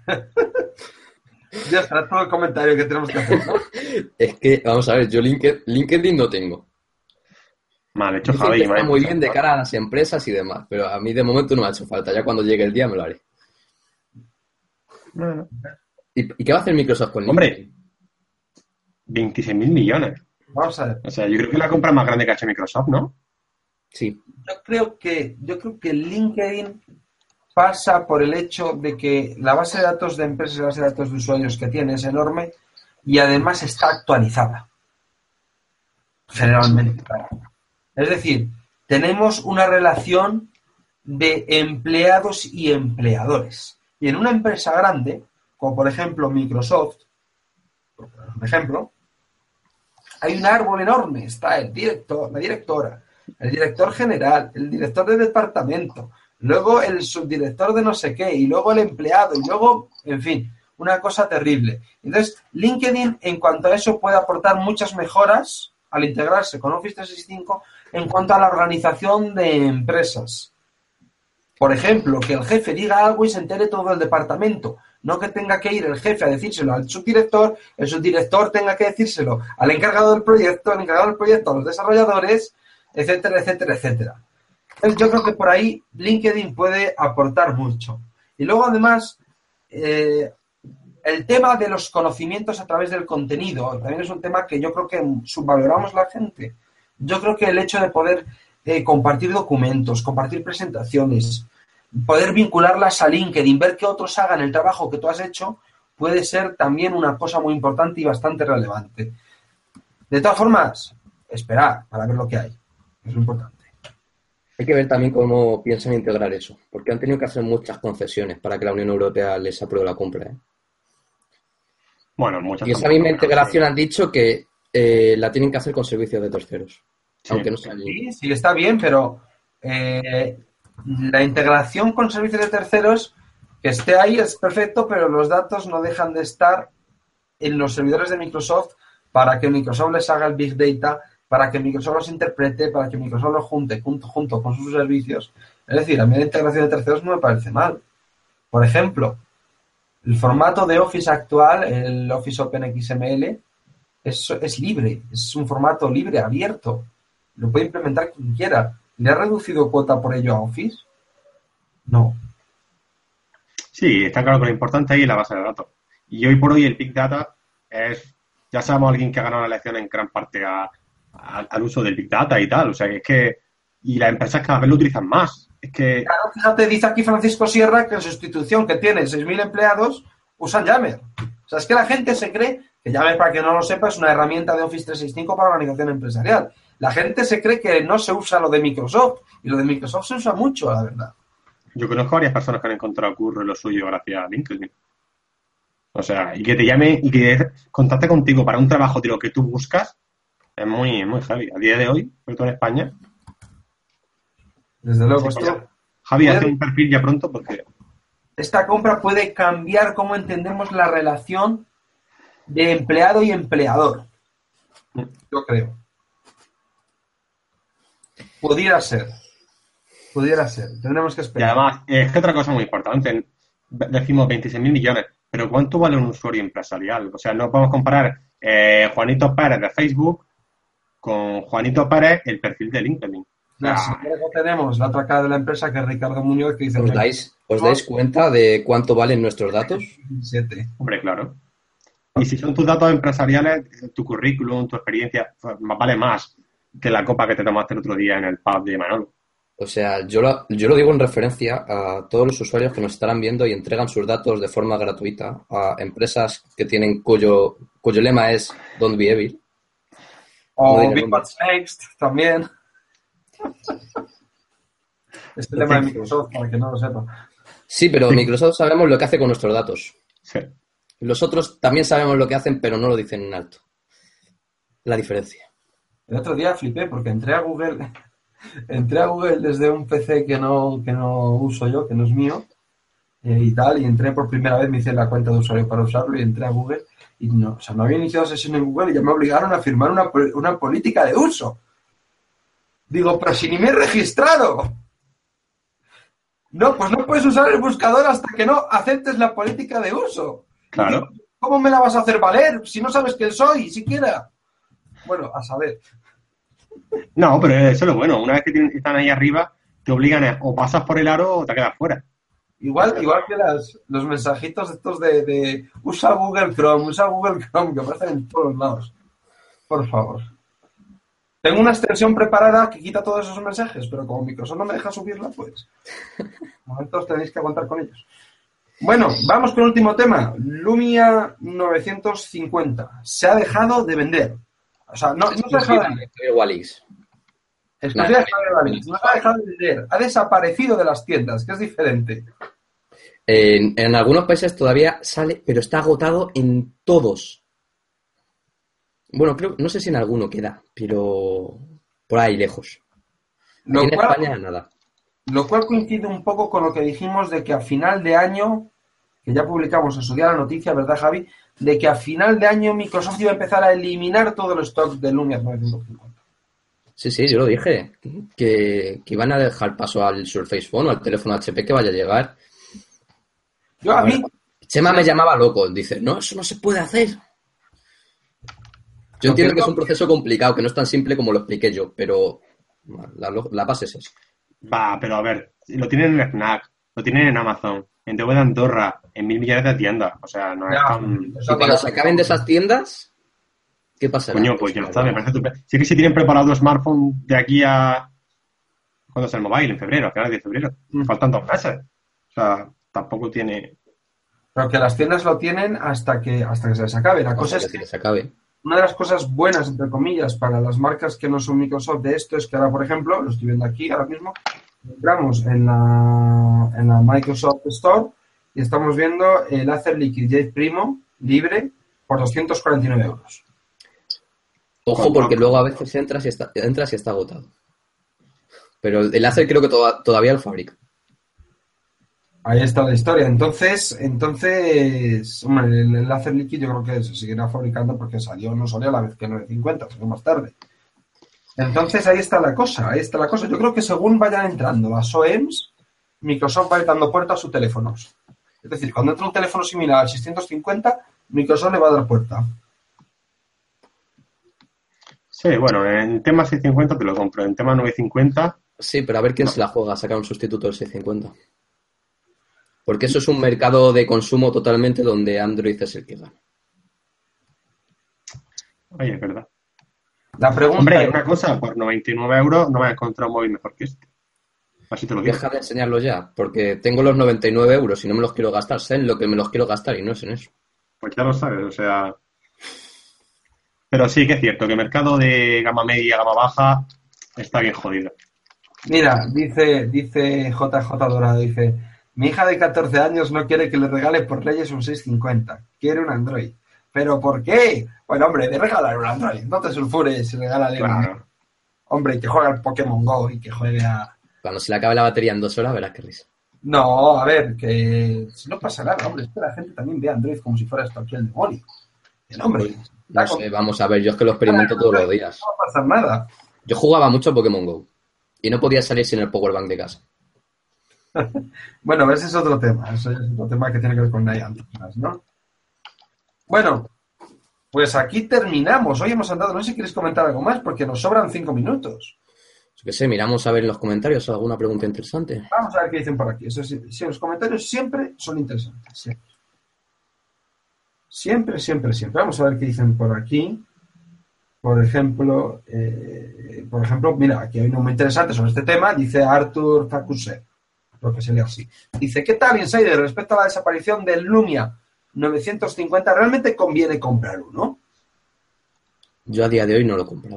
Ya está todo el comentario que tenemos que hacer, ¿no? Es que, vamos a ver, yo LinkedIn, LinkedIn no tengo. Mal hecho, Dicen Javi. que está mal muy hecho. bien de cara a las empresas y demás, pero a mí de momento no me ha hecho falta. Ya cuando llegue el día me lo haré. Bueno. ¿Y, y qué va a hacer Microsoft con Hombre. LinkedIn? veintiséis mil millones. Vamos a ver. O sea, yo creo que la compra más grande que ha hecho Microsoft, ¿no? Sí. Yo creo que, yo creo que LinkedIn pasa por el hecho de que la base de datos de empresas y la base de datos de usuarios que tiene es enorme y además está actualizada. Generalmente. Es decir, tenemos una relación de empleados y empleadores. Y en una empresa grande, como por ejemplo Microsoft, por ejemplo, hay un árbol enorme. Está el director, la directora, el director general, el director de departamento, luego el subdirector de no sé qué, y luego el empleado, y luego, en fin, una cosa terrible. Entonces, LinkedIn, en cuanto a eso, puede aportar muchas mejoras al integrarse con Office trescientos sesenta y cinco en cuanto a la organización de empresas. Por ejemplo, que el jefe diga algo y se entere todo el departamento. No que tenga que ir el jefe a decírselo al subdirector, el subdirector tenga que decírselo al encargado del proyecto, el encargado del proyecto a los desarrolladores, etcétera, etcétera, etcétera. Entonces, yo creo que por ahí LinkedIn puede aportar mucho. Y luego, además, eh, el tema de los conocimientos a través del contenido también es un tema que yo creo que subvaloramos la gente. Yo creo que el hecho de poder eh, compartir documentos, compartir presentaciones, poder vincularlas a LinkedIn, ver que otros hagan el trabajo que tú has hecho, puede ser también una cosa muy importante y bastante relevante. De todas formas, esperar para ver lo que hay. Es lo importante. Hay que ver también cómo piensan integrar eso, porque han tenido que hacer muchas concesiones para que la Unión Europea les apruebe la compra, ¿eh? Bueno, muchas. Y esa misma integración han dicho que eh, la tienen que hacer con servicios de terceros, Sí. aunque no sea allí. Sí, sí, está bien, pero eh, la integración con servicios de terceros, que esté ahí es perfecto, pero los datos no dejan de estar en los servidores de Microsoft para que Microsoft les haga el Big Data, para que Microsoft los interprete, para que Microsoft los junte junto, junto con sus servicios. Es decir, a mí la integración de terceros no me parece mal. Por ejemplo, el formato de Office actual, el Office OpenXML, es, es libre, es un formato libre, abierto. Lo puede implementar quien quiera. ¿Le ha reducido cuota por ello a Office? No. Sí, está claro que lo importante ahí es la base de datos. Y hoy por hoy el Big Data es, ya sabemos alguien que ha ganado la elección en gran parte a, a, al uso del Big Data y tal. O sea, que es que, y las empresas cada vez lo utilizan más. Es que... Claro, fíjate, dice aquí Francisco Sierra que en su institución, que tiene seis mil empleados, usan Yammer. O sea, es que la gente se cree que Yammer, para que no lo sepa, es una herramienta de Office trescientos sesenta y cinco para organización empresarial. La gente se cree que no se usa lo de Microsoft, y lo de Microsoft se usa mucho, la verdad. Yo conozco varias personas que han encontrado curro en lo suyo gracias a LinkedIn. O sea, y que te llame y que contacte contigo para un trabajo de lo que tú buscas, es muy, muy heavy. A día de hoy, sobre todo en España. Desde luego, Sí, esto, Javi, hace un perfil ya pronto porque... esta compra puede cambiar cómo entendemos la relación de empleado y empleador. Yo creo. Pudiera ser. Pudiera ser. Tendremos que Y esperar. además, es que otra cosa muy importante, decimos veintiséis mil millones, pero ¿cuánto vale un usuario empresarial? O sea, no podemos comparar eh, Juanito Pérez de Facebook con Juanito Pérez, el perfil de LinkedIn. Ya, si luego tenemos la otra cara de la empresa, que es Ricardo Muñoz, que dice... ¿Os dais, ¿Os dais cuenta de cuánto valen nuestros datos? Siete. Hombre, claro. Y si son tus datos empresariales, tu currículum, tu experiencia, pues, vale más que la copa que te tomaste el otro día en el pub de Manolo. O sea, yo lo, yo lo digo en referencia a todos los usuarios que nos estarán viendo y entregan sus datos de forma gratuita a empresas que tienen cuyo, cuyo lema es Don't Be Evil. O No diré Big nombre. What's Next, también. Este tema de Microsoft, para que no lo sepa. Sí, pero Microsoft sabemos lo que hace con nuestros datos. Sí. Los otros también sabemos lo que hacen, pero no lo dicen en alto. La diferencia. El otro día flipé porque entré a Google, entré a Google desde un P C que no, que no uso yo, que no es mío, eh, y tal, y entré por primera vez, me hice la cuenta de usuario para usarlo y entré a Google y no, o sea, no había iniciado sesión en Google y ya me obligaron a firmar una, una política de uso. Digo, pero si ni me he registrado. No, pues no puedes usar el buscador hasta que no aceptes la política de uso. Claro. ¿Cómo me la vas a hacer valer si no sabes quién soy, siquiera? Bueno, a saber. No, pero eso es lo bueno. Una vez que tienen- están ahí arriba, te obligan a o pasas por el aro o te quedas fuera. Igual, igual que las, los mensajitos estos de, de usa Google Chrome, usa Google Chrome, que aparecen en todos lados. Por favor. Tengo una extensión preparada que quita todos esos mensajes, pero como Microsoft no me deja subirla, pues... De momento tenéis que aguantar con ellos. Bueno, vamos con el último tema. Lumia novecientos cincuenta. Se ha dejado de vender. O sea, no, no se ha dejado de vender. Wallis. Exclusiva de Javier Valdés. No se ha dejado de vender. Ha desaparecido de las tiendas, que es diferente. En, en algunos países todavía sale, pero está agotado en todos. Bueno, creo, no sé si en alguno queda, pero por ahí lejos. Lo Aquí en cual, España nada. lo cual coincide un poco con lo que dijimos de que a final de año, que ya publicamos en su día la noticia, ¿verdad, Javi? De que a final de año Microsoft iba a empezar a eliminar todo el stock de Lumia novecientos cincuenta. Sí, sí, yo lo dije, que, que iban a dejar paso al Surface Phone o al teléfono H P que vaya a llegar. Yo a mí... Chema me llamaba loco, dice, no, eso no se puede hacer. Yo Lo entiendo que que es no- un proceso complicado, que no es tan simple como lo expliqué yo, pero la, la base es esa. Va, pero a ver, lo tienen en Fnac, lo tienen en Amazon, en T V de Andorra, en mil millones de tiendas. O sea, no es Ya, tan... eso Y cuando se acaben de esas tiendas, ¿Qué pasa? Coño, pues ya está, me parece estupendo. Sí que si tienen preparado el smartphone de aquí a... ¿Cuándo es el mobile? En febrero, a finales de febrero. Mm. Faltan dos meses. O sea, tampoco tiene... Pero que las tiendas lo tienen hasta que hasta que se les acabe. La cosa Hasta es que que se acabe. una de las cosas buenas, entre comillas, para las marcas que no son Microsoft de esto es que ahora, por ejemplo, lo estoy viendo aquí ahora mismo, entramos en la, en la Microsoft Store y estamos viendo el Acer Liquid Jet Primo libre por doscientos cuarenta y nueve euros. Ojo, porque luego a veces entras y está, entras y está agotado. Pero el Acer creo que to- todavía lo fabrica. Ahí está la historia. Entonces, entonces, hombre, el, el Acer Liquid yo creo que se seguirá fabricando porque salió, no salió a la vez que el novecientos cincuenta, salió más tarde. Entonces ahí está la cosa, ahí está la cosa. Yo creo que según vayan entrando las O E Ms, Microsoft va a ir dando puerta a sus teléfonos. Es decir, cuando entra un teléfono similar al seiscientos cincuenta, Microsoft le va a dar puerta. Sí, bueno, en tema seiscientos cincuenta te lo compro. En tema novecientos cincuenta... Sí, pero a ver quién se la juega a sacar un sustituto del seiscientos cincuenta. Porque eso es un mercado de consumo totalmente donde Android es el que gana. Oye, es verdad. La pregunta Hombre, es, una cosa, por noventa y nueve euros no me has encontrado un móvil mejor que este. Así te lo digo. Deja de enseñarlo ya, porque tengo los noventa y nueve euros y no me los quiero gastar. Sé en lo que me los quiero gastar y no es en eso. Pues ya lo sabes, o sea... Pero sí que es cierto que el mercado de gama media, gama baja, está bien jodido. mira, dice, dice J J Dorado, dice, mi hija de catorce años no quiere que le regale por leyes un seiscientos cincuenta, quiere un Android. ¿Pero por qué? Bueno, hombre, de regalar un Android, no te sulfures, regálale un Android. Claro. Hombre, que juegue al Pokémon Go y que juegue a... Cuando se le acabe la batería en dos horas, verás qué risa. No, a ver, que si no pasa nada, hombre, es que la gente también ve a Android como si fuera esto aquí el demonio. El hombre, No sé, vamos a ver, yo es que lo experimento todos los días. no va a pasar nada. Yo jugaba mucho a Pokémon Go y no podía salir sin el Powerbank de casa. Bueno, ese es otro tema, eso es otro tema que tiene que ver con Niantic, ¿no? Bueno, pues aquí terminamos. Hoy hemos andado, no sé si queréis comentar algo más, porque nos sobran cinco minutos. Yo qué sé, miramos a ver en los comentarios alguna pregunta interesante. Vamos a ver qué dicen por aquí. Eso sí, sí, los comentarios siempre son interesantes. Siempre. siempre, siempre, siempre. Vamos a ver qué dicen por aquí. Por ejemplo, eh, por ejemplo, mira, aquí hay uno muy interesante sobre este tema. Dice Arthur Facuse, lo que se lee así. Dice, ¿qué tal, Insider? Respecto a la desaparición del Lumia novecientos cincuenta, ¿realmente conviene comprar uno? Yo a día de hoy no lo he comprado.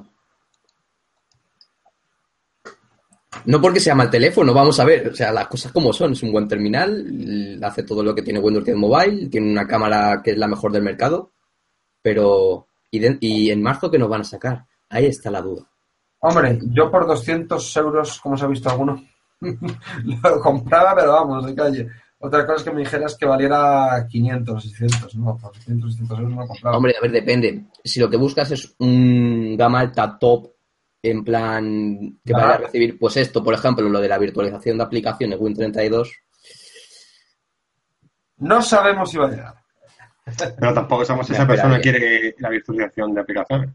No porque sea mal teléfono, vamos a ver, o sea, las cosas como son, es un buen terminal, hace todo lo que tiene Windows diez Mobile, tiene una cámara que es la mejor del mercado, pero ¿y, de, y en marzo qué nos van a sacar? Ahí está la duda. Hombre, yo por doscientos euros, como se ha visto alguno, lo compraba, pero vamos, de calle. Otra cosa es que me dijeras que valiera quinientos, seiscientos, no, por seiscientos, seiscientos euros no lo compraba. Hombre, a ver, depende. Si lo que buscas es un gama alta top, en plan que vaya a recibir, pues esto, por ejemplo, lo de la virtualización de aplicaciones Win treinta y dos. No sabemos si va a llegar. Pero tampoco sabemos si esa persona quiere la virtualización de aplicaciones.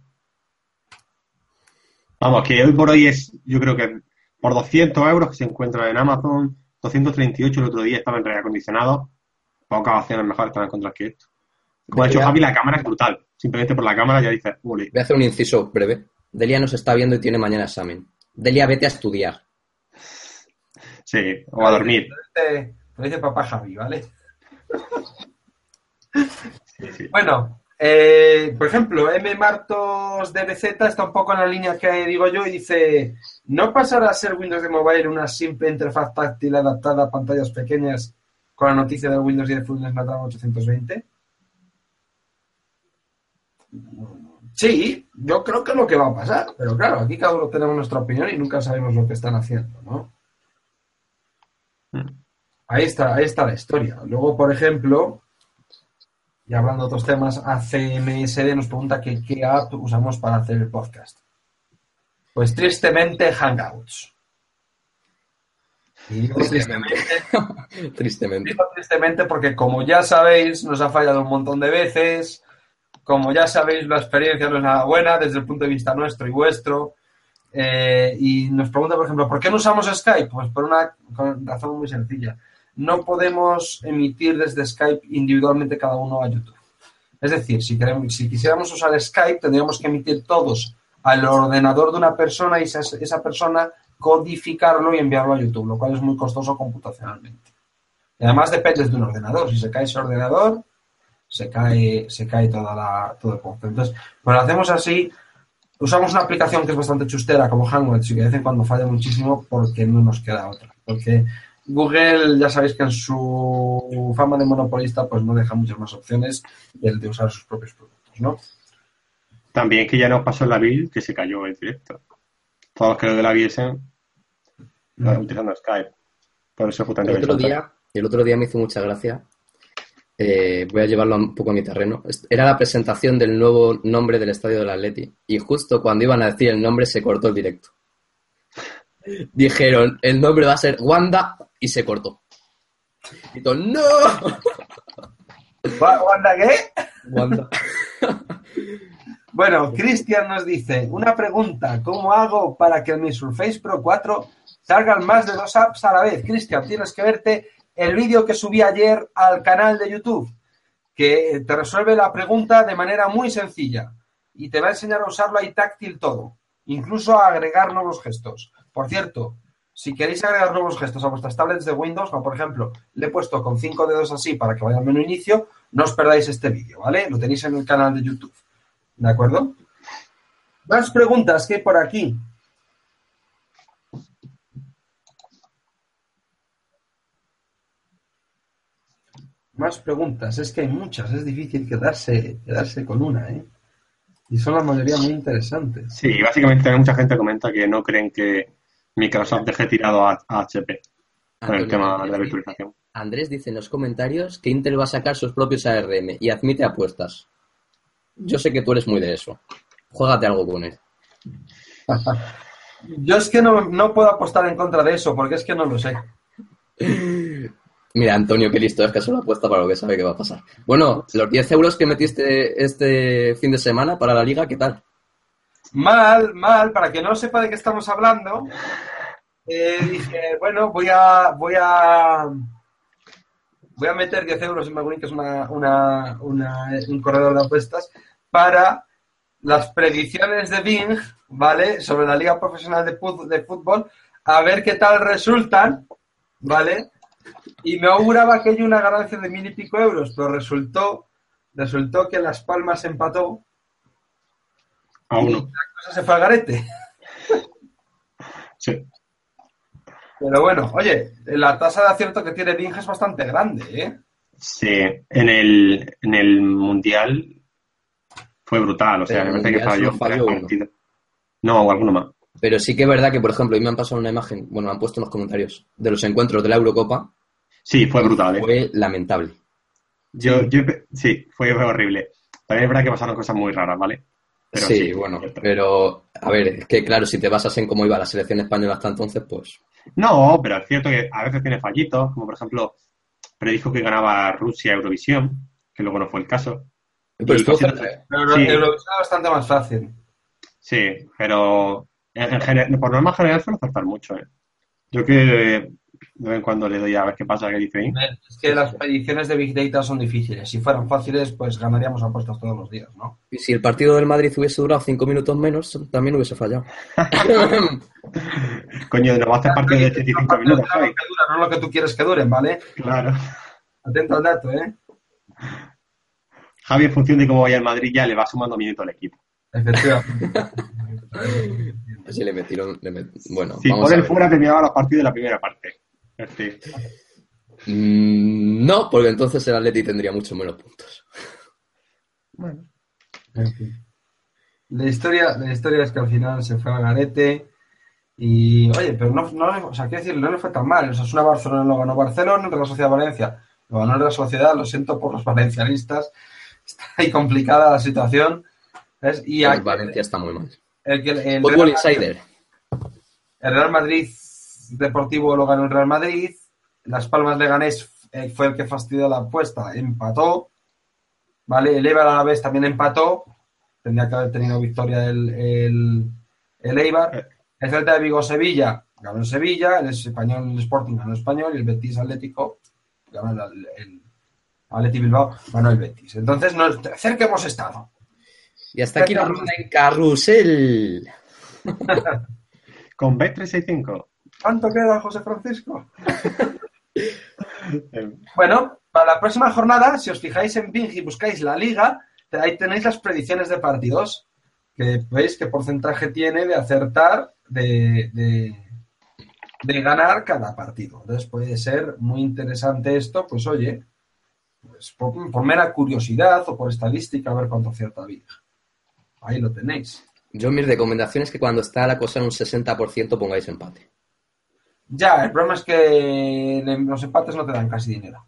Vamos, que hoy por hoy es, yo creo que por doscientos euros que se encuentra en Amazon, doscientos treinta y ocho el otro día estaba en reacondicionado, acondicionado, pocas opciones mejores te van a encontrar que esto. Como ha dicho Javi, la cámara es brutal. Simplemente por la cámara ya dices, ¡ule! Voy a hacer un inciso breve. Delia nos está viendo y tiene mañana examen. Delia, vete a estudiar. Sí, o a dormir. Lo dice papá Javi, ¿vale? Sí, sí. Bueno, eh, por ejemplo, M. Martos D B Z está un poco en la línea que digo yo y dice, ¿no pasará a ser Windows de Mobile una simple interfaz táctil adaptada a pantallas pequeñas con la noticia de Windows diez Full Snapdragon ochocientos veinte? Sí, yo creo que es lo que va a pasar, pero claro, aquí cada uno tenemos nuestra opinión y nunca sabemos lo que están haciendo, ¿no? Ahí está, ahí está la historia. Luego, por ejemplo, y hablando de otros temas, A C M S D nos pregunta que qué app usamos para hacer el podcast. Pues tristemente Hangouts. Y digo tristemente, tristemente. Digo tristemente porque, como ya sabéis, nos ha fallado un montón de veces. Como ya sabéis, la experiencia no es nada buena desde el punto de vista nuestro y vuestro. Eh, y nos pregunta, por ejemplo, ¿por qué no usamos Skype? Pues por una razón muy sencilla. No podemos emitir desde Skype individualmente cada uno a YouTube. Es decir, si, queremos, si quisiéramos usar Skype, tendríamos que emitir todos al ordenador de una persona y esa, esa persona codificarlo y enviarlo a YouTube, lo cual es muy costoso computacionalmente. Y además dependes de un ordenador. Si se cae ese ordenador, se cae, se cae toda la, todo el concepto. Entonces, pues lo hacemos así. Usamos una aplicación que es bastante chustera como Hangouts y que de vez en cuando falla muchísimo porque no nos queda otra. Porque Google, ya sabéis que en su fama de monopolista, pues no deja muchas más opciones del de usar sus propios productos, ¿no? También que ya nos pasó en la build que se cayó el directo. Todos los que lo de la viesen mm. utilizando Skype. Por eso justamente el otro día, el otro día me hizo mucha gracia. Eh, voy a llevarlo un poco a mi terreno. Era la presentación del nuevo nombre del estadio del Atleti. Y justo cuando iban a decir el nombre se cortó el directo. Dijeron, el nombre va a ser Wanda y se cortó. Y todo, ¡no! ¿Wanda qué? Wanda. Bueno, Cristian nos dice, una pregunta, ¿cómo hago para que en mi Surface Pro cuatro salgan más de dos apps a la vez? Cristian, tienes que verte el vídeo que subí ayer al canal de YouTube, que te resuelve la pregunta de manera muy sencilla y te va a enseñar a usarlo ahí táctil todo, incluso a agregar nuevos gestos. Por cierto, si queréis agregar nuevos gestos a vuestras tablets de Windows, como por ejemplo, le he puesto con cinco dedos así para que vaya al menú inicio, no os perdáis este vídeo, ¿vale? Lo tenéis en el canal de YouTube. ¿De acuerdo? Más preguntas que hay por aquí. Más preguntas. Es que hay muchas. Es difícil quedarse, quedarse con una, ¿eh? Y son la mayoría muy interesantes. Sí, básicamente mucha gente comenta que no creen que Microsoft deje tirado a, a H P con el tema de la virtualización. Andrés dice en los comentarios que Intel va a sacar sus propios A R M y admite apuestas. Yo sé que tú eres muy de eso. Juégate algo con él. Yo es que no, no puedo apostar en contra de eso, porque es que no lo sé. Mira, Antonio, qué listo es que solo apuesta para lo que sabe que va a pasar. Bueno, los diez euros que metiste este fin de semana para la liga, ¿qué tal? Mal, mal. Para que no sepa de qué estamos hablando, eh, dije, bueno, voy a... voy a Voy a meter diez euros en Magwin, que es una, una, una, un corredor de apuestas, para las predicciones de Bing, ¿vale? Sobre la Liga Profesional de, de Fútbol, a ver qué tal resultan, ¿vale? Y me auguraba que hay una ganancia de mil y pico euros, pero resultó, resultó que Las Palmas empató a uno. Y la cosa se fue al garete. Sí. Pero bueno, oye, la tasa de acierto que tiene Bing es bastante grande, ¿eh? Sí, en el, en el Mundial fue brutal, o sea, me parece que falló, falló uno. No, o alguno más. Pero sí que es verdad que, por ejemplo, hoy me han pasado una imagen, bueno, me han puesto en los comentarios, de los encuentros de la Eurocopa. Sí, fue brutal, ¿eh? Fue lamentable. Yo, sí. Yo, sí, fue, fue horrible. También es verdad que pasaron cosas muy raras, ¿vale? Pero sí, sí, bueno, pero a ver, es que claro, si te basas en cómo iba la selección española hasta entonces, pues... No, pero es cierto que a veces tiene fallitos, como por ejemplo, predijo que ganaba Rusia Eurovisión, que luego no fue el caso. Pero esto casi... pero sí. Eurovisión es bastante más fácil. Sí, pero en, en general, por norma general suele acertar mucho, ¿eh? Yo que de vez en cuando le doy a ver qué pasa, qué dice ahí. Es que las predicciones de Big Data son difíciles. Si fueran fáciles, pues ganaríamos apuestas todos los días, ¿no? Y si el partido del Madrid hubiese durado cinco minutos menos, también hubiese fallado. Coño, no va a hacer partido de ochenta y cinco minutos, Javi. Dura, no lo que tú quieres que duren, ¿vale? Claro. Atento al dato, ¿eh? Javi, en función de cómo vaya el Madrid, ya le va sumando minutos al equipo. Efectivamente. Sí, le metieron... Le met... Bueno, si vamos por a él ver. fuera, terminaba los partidos de la primera parte. Sí. Mm, no, porque entonces el Atleti tendría mucho menos puntos. Bueno, en fin. La historia, la historia es que al final se fue a garete y, oye, pero no, no, o sea, quiero decir, no le fue tan mal. O sea, es una Barcelona, lo ganó Barcelona, el Real Sociedad Valencia, lo ganó el Real Sociedad, lo siento por los valencianistas, está ahí complicada la situación. ¿Ves? Y el aquí, Valencia está muy mal. El, el, el Fútbol Real, Insider. El Real Madrid Deportivo lo ganó el Real Madrid, Las Palmas Leganés eh, fue el que fastidió la apuesta, empató, ¿vale? El Eibar a la vez también empató, tendría que haber tenido victoria el, el, el Eibar. El Celta de Vigo Sevilla ganó el Sevilla, el Español el Sporting ganó el Español y el Betis Atlético ganó el, el, Athletic Bilbao ganó el Betis. Entonces, no, cerca hemos estado. Y hasta aquí la ronda en carrusel. Con Bet trescientos sesenta y cinco. ¿Cuánto queda, José Francisco? Bueno, para la próxima jornada, si os fijáis en Bing y buscáis la liga, ahí tenéis las predicciones de partidos, que veis qué porcentaje tiene de acertar, de, de, de ganar cada partido. Entonces puede ser muy interesante esto, pues oye, pues por, por mera curiosidad o por estadística, a ver cuánto acierta Bing. Ahí lo tenéis. Yo mis recomendaciones es que cuando está la cosa en un sesenta por ciento pongáis empate. Ya, el problema es que los empates no te dan casi dinero.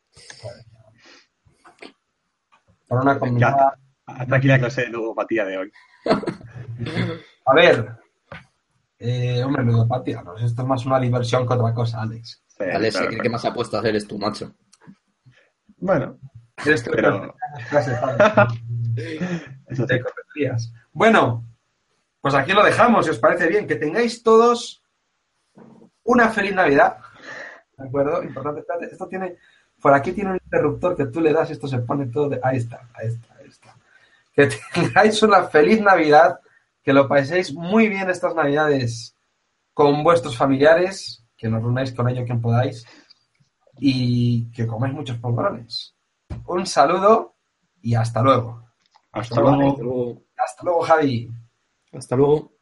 Para una combinada... Hasta aquí la clase de ludopatía de hoy. A ver, eh, hombre, ludopatía, ¿no? Esto es más una diversión que otra cosa, Alex. Sí, Alex, claro, el claro. que más apuestas eres tú, macho. Bueno, Eres tú, pero... clase, clase, Eso sí. de correrías. Bueno, pues aquí lo dejamos, si os parece bien. Que tengáis todos una feliz Navidad. ¿De acuerdo? Importante, espérate, esto tiene... Por aquí tiene un interruptor que tú le das y esto se pone todo de... Ahí está, ahí está, ahí está. Que tengáis una feliz Navidad, que lo paséis muy bien estas Navidades con vuestros familiares, que nos reunáis con ellos quien podáis y que comáis muchos polvorones. Un saludo y hasta luego. Hasta luego. Hasta luego. Hasta luego, Javi. Hasta luego.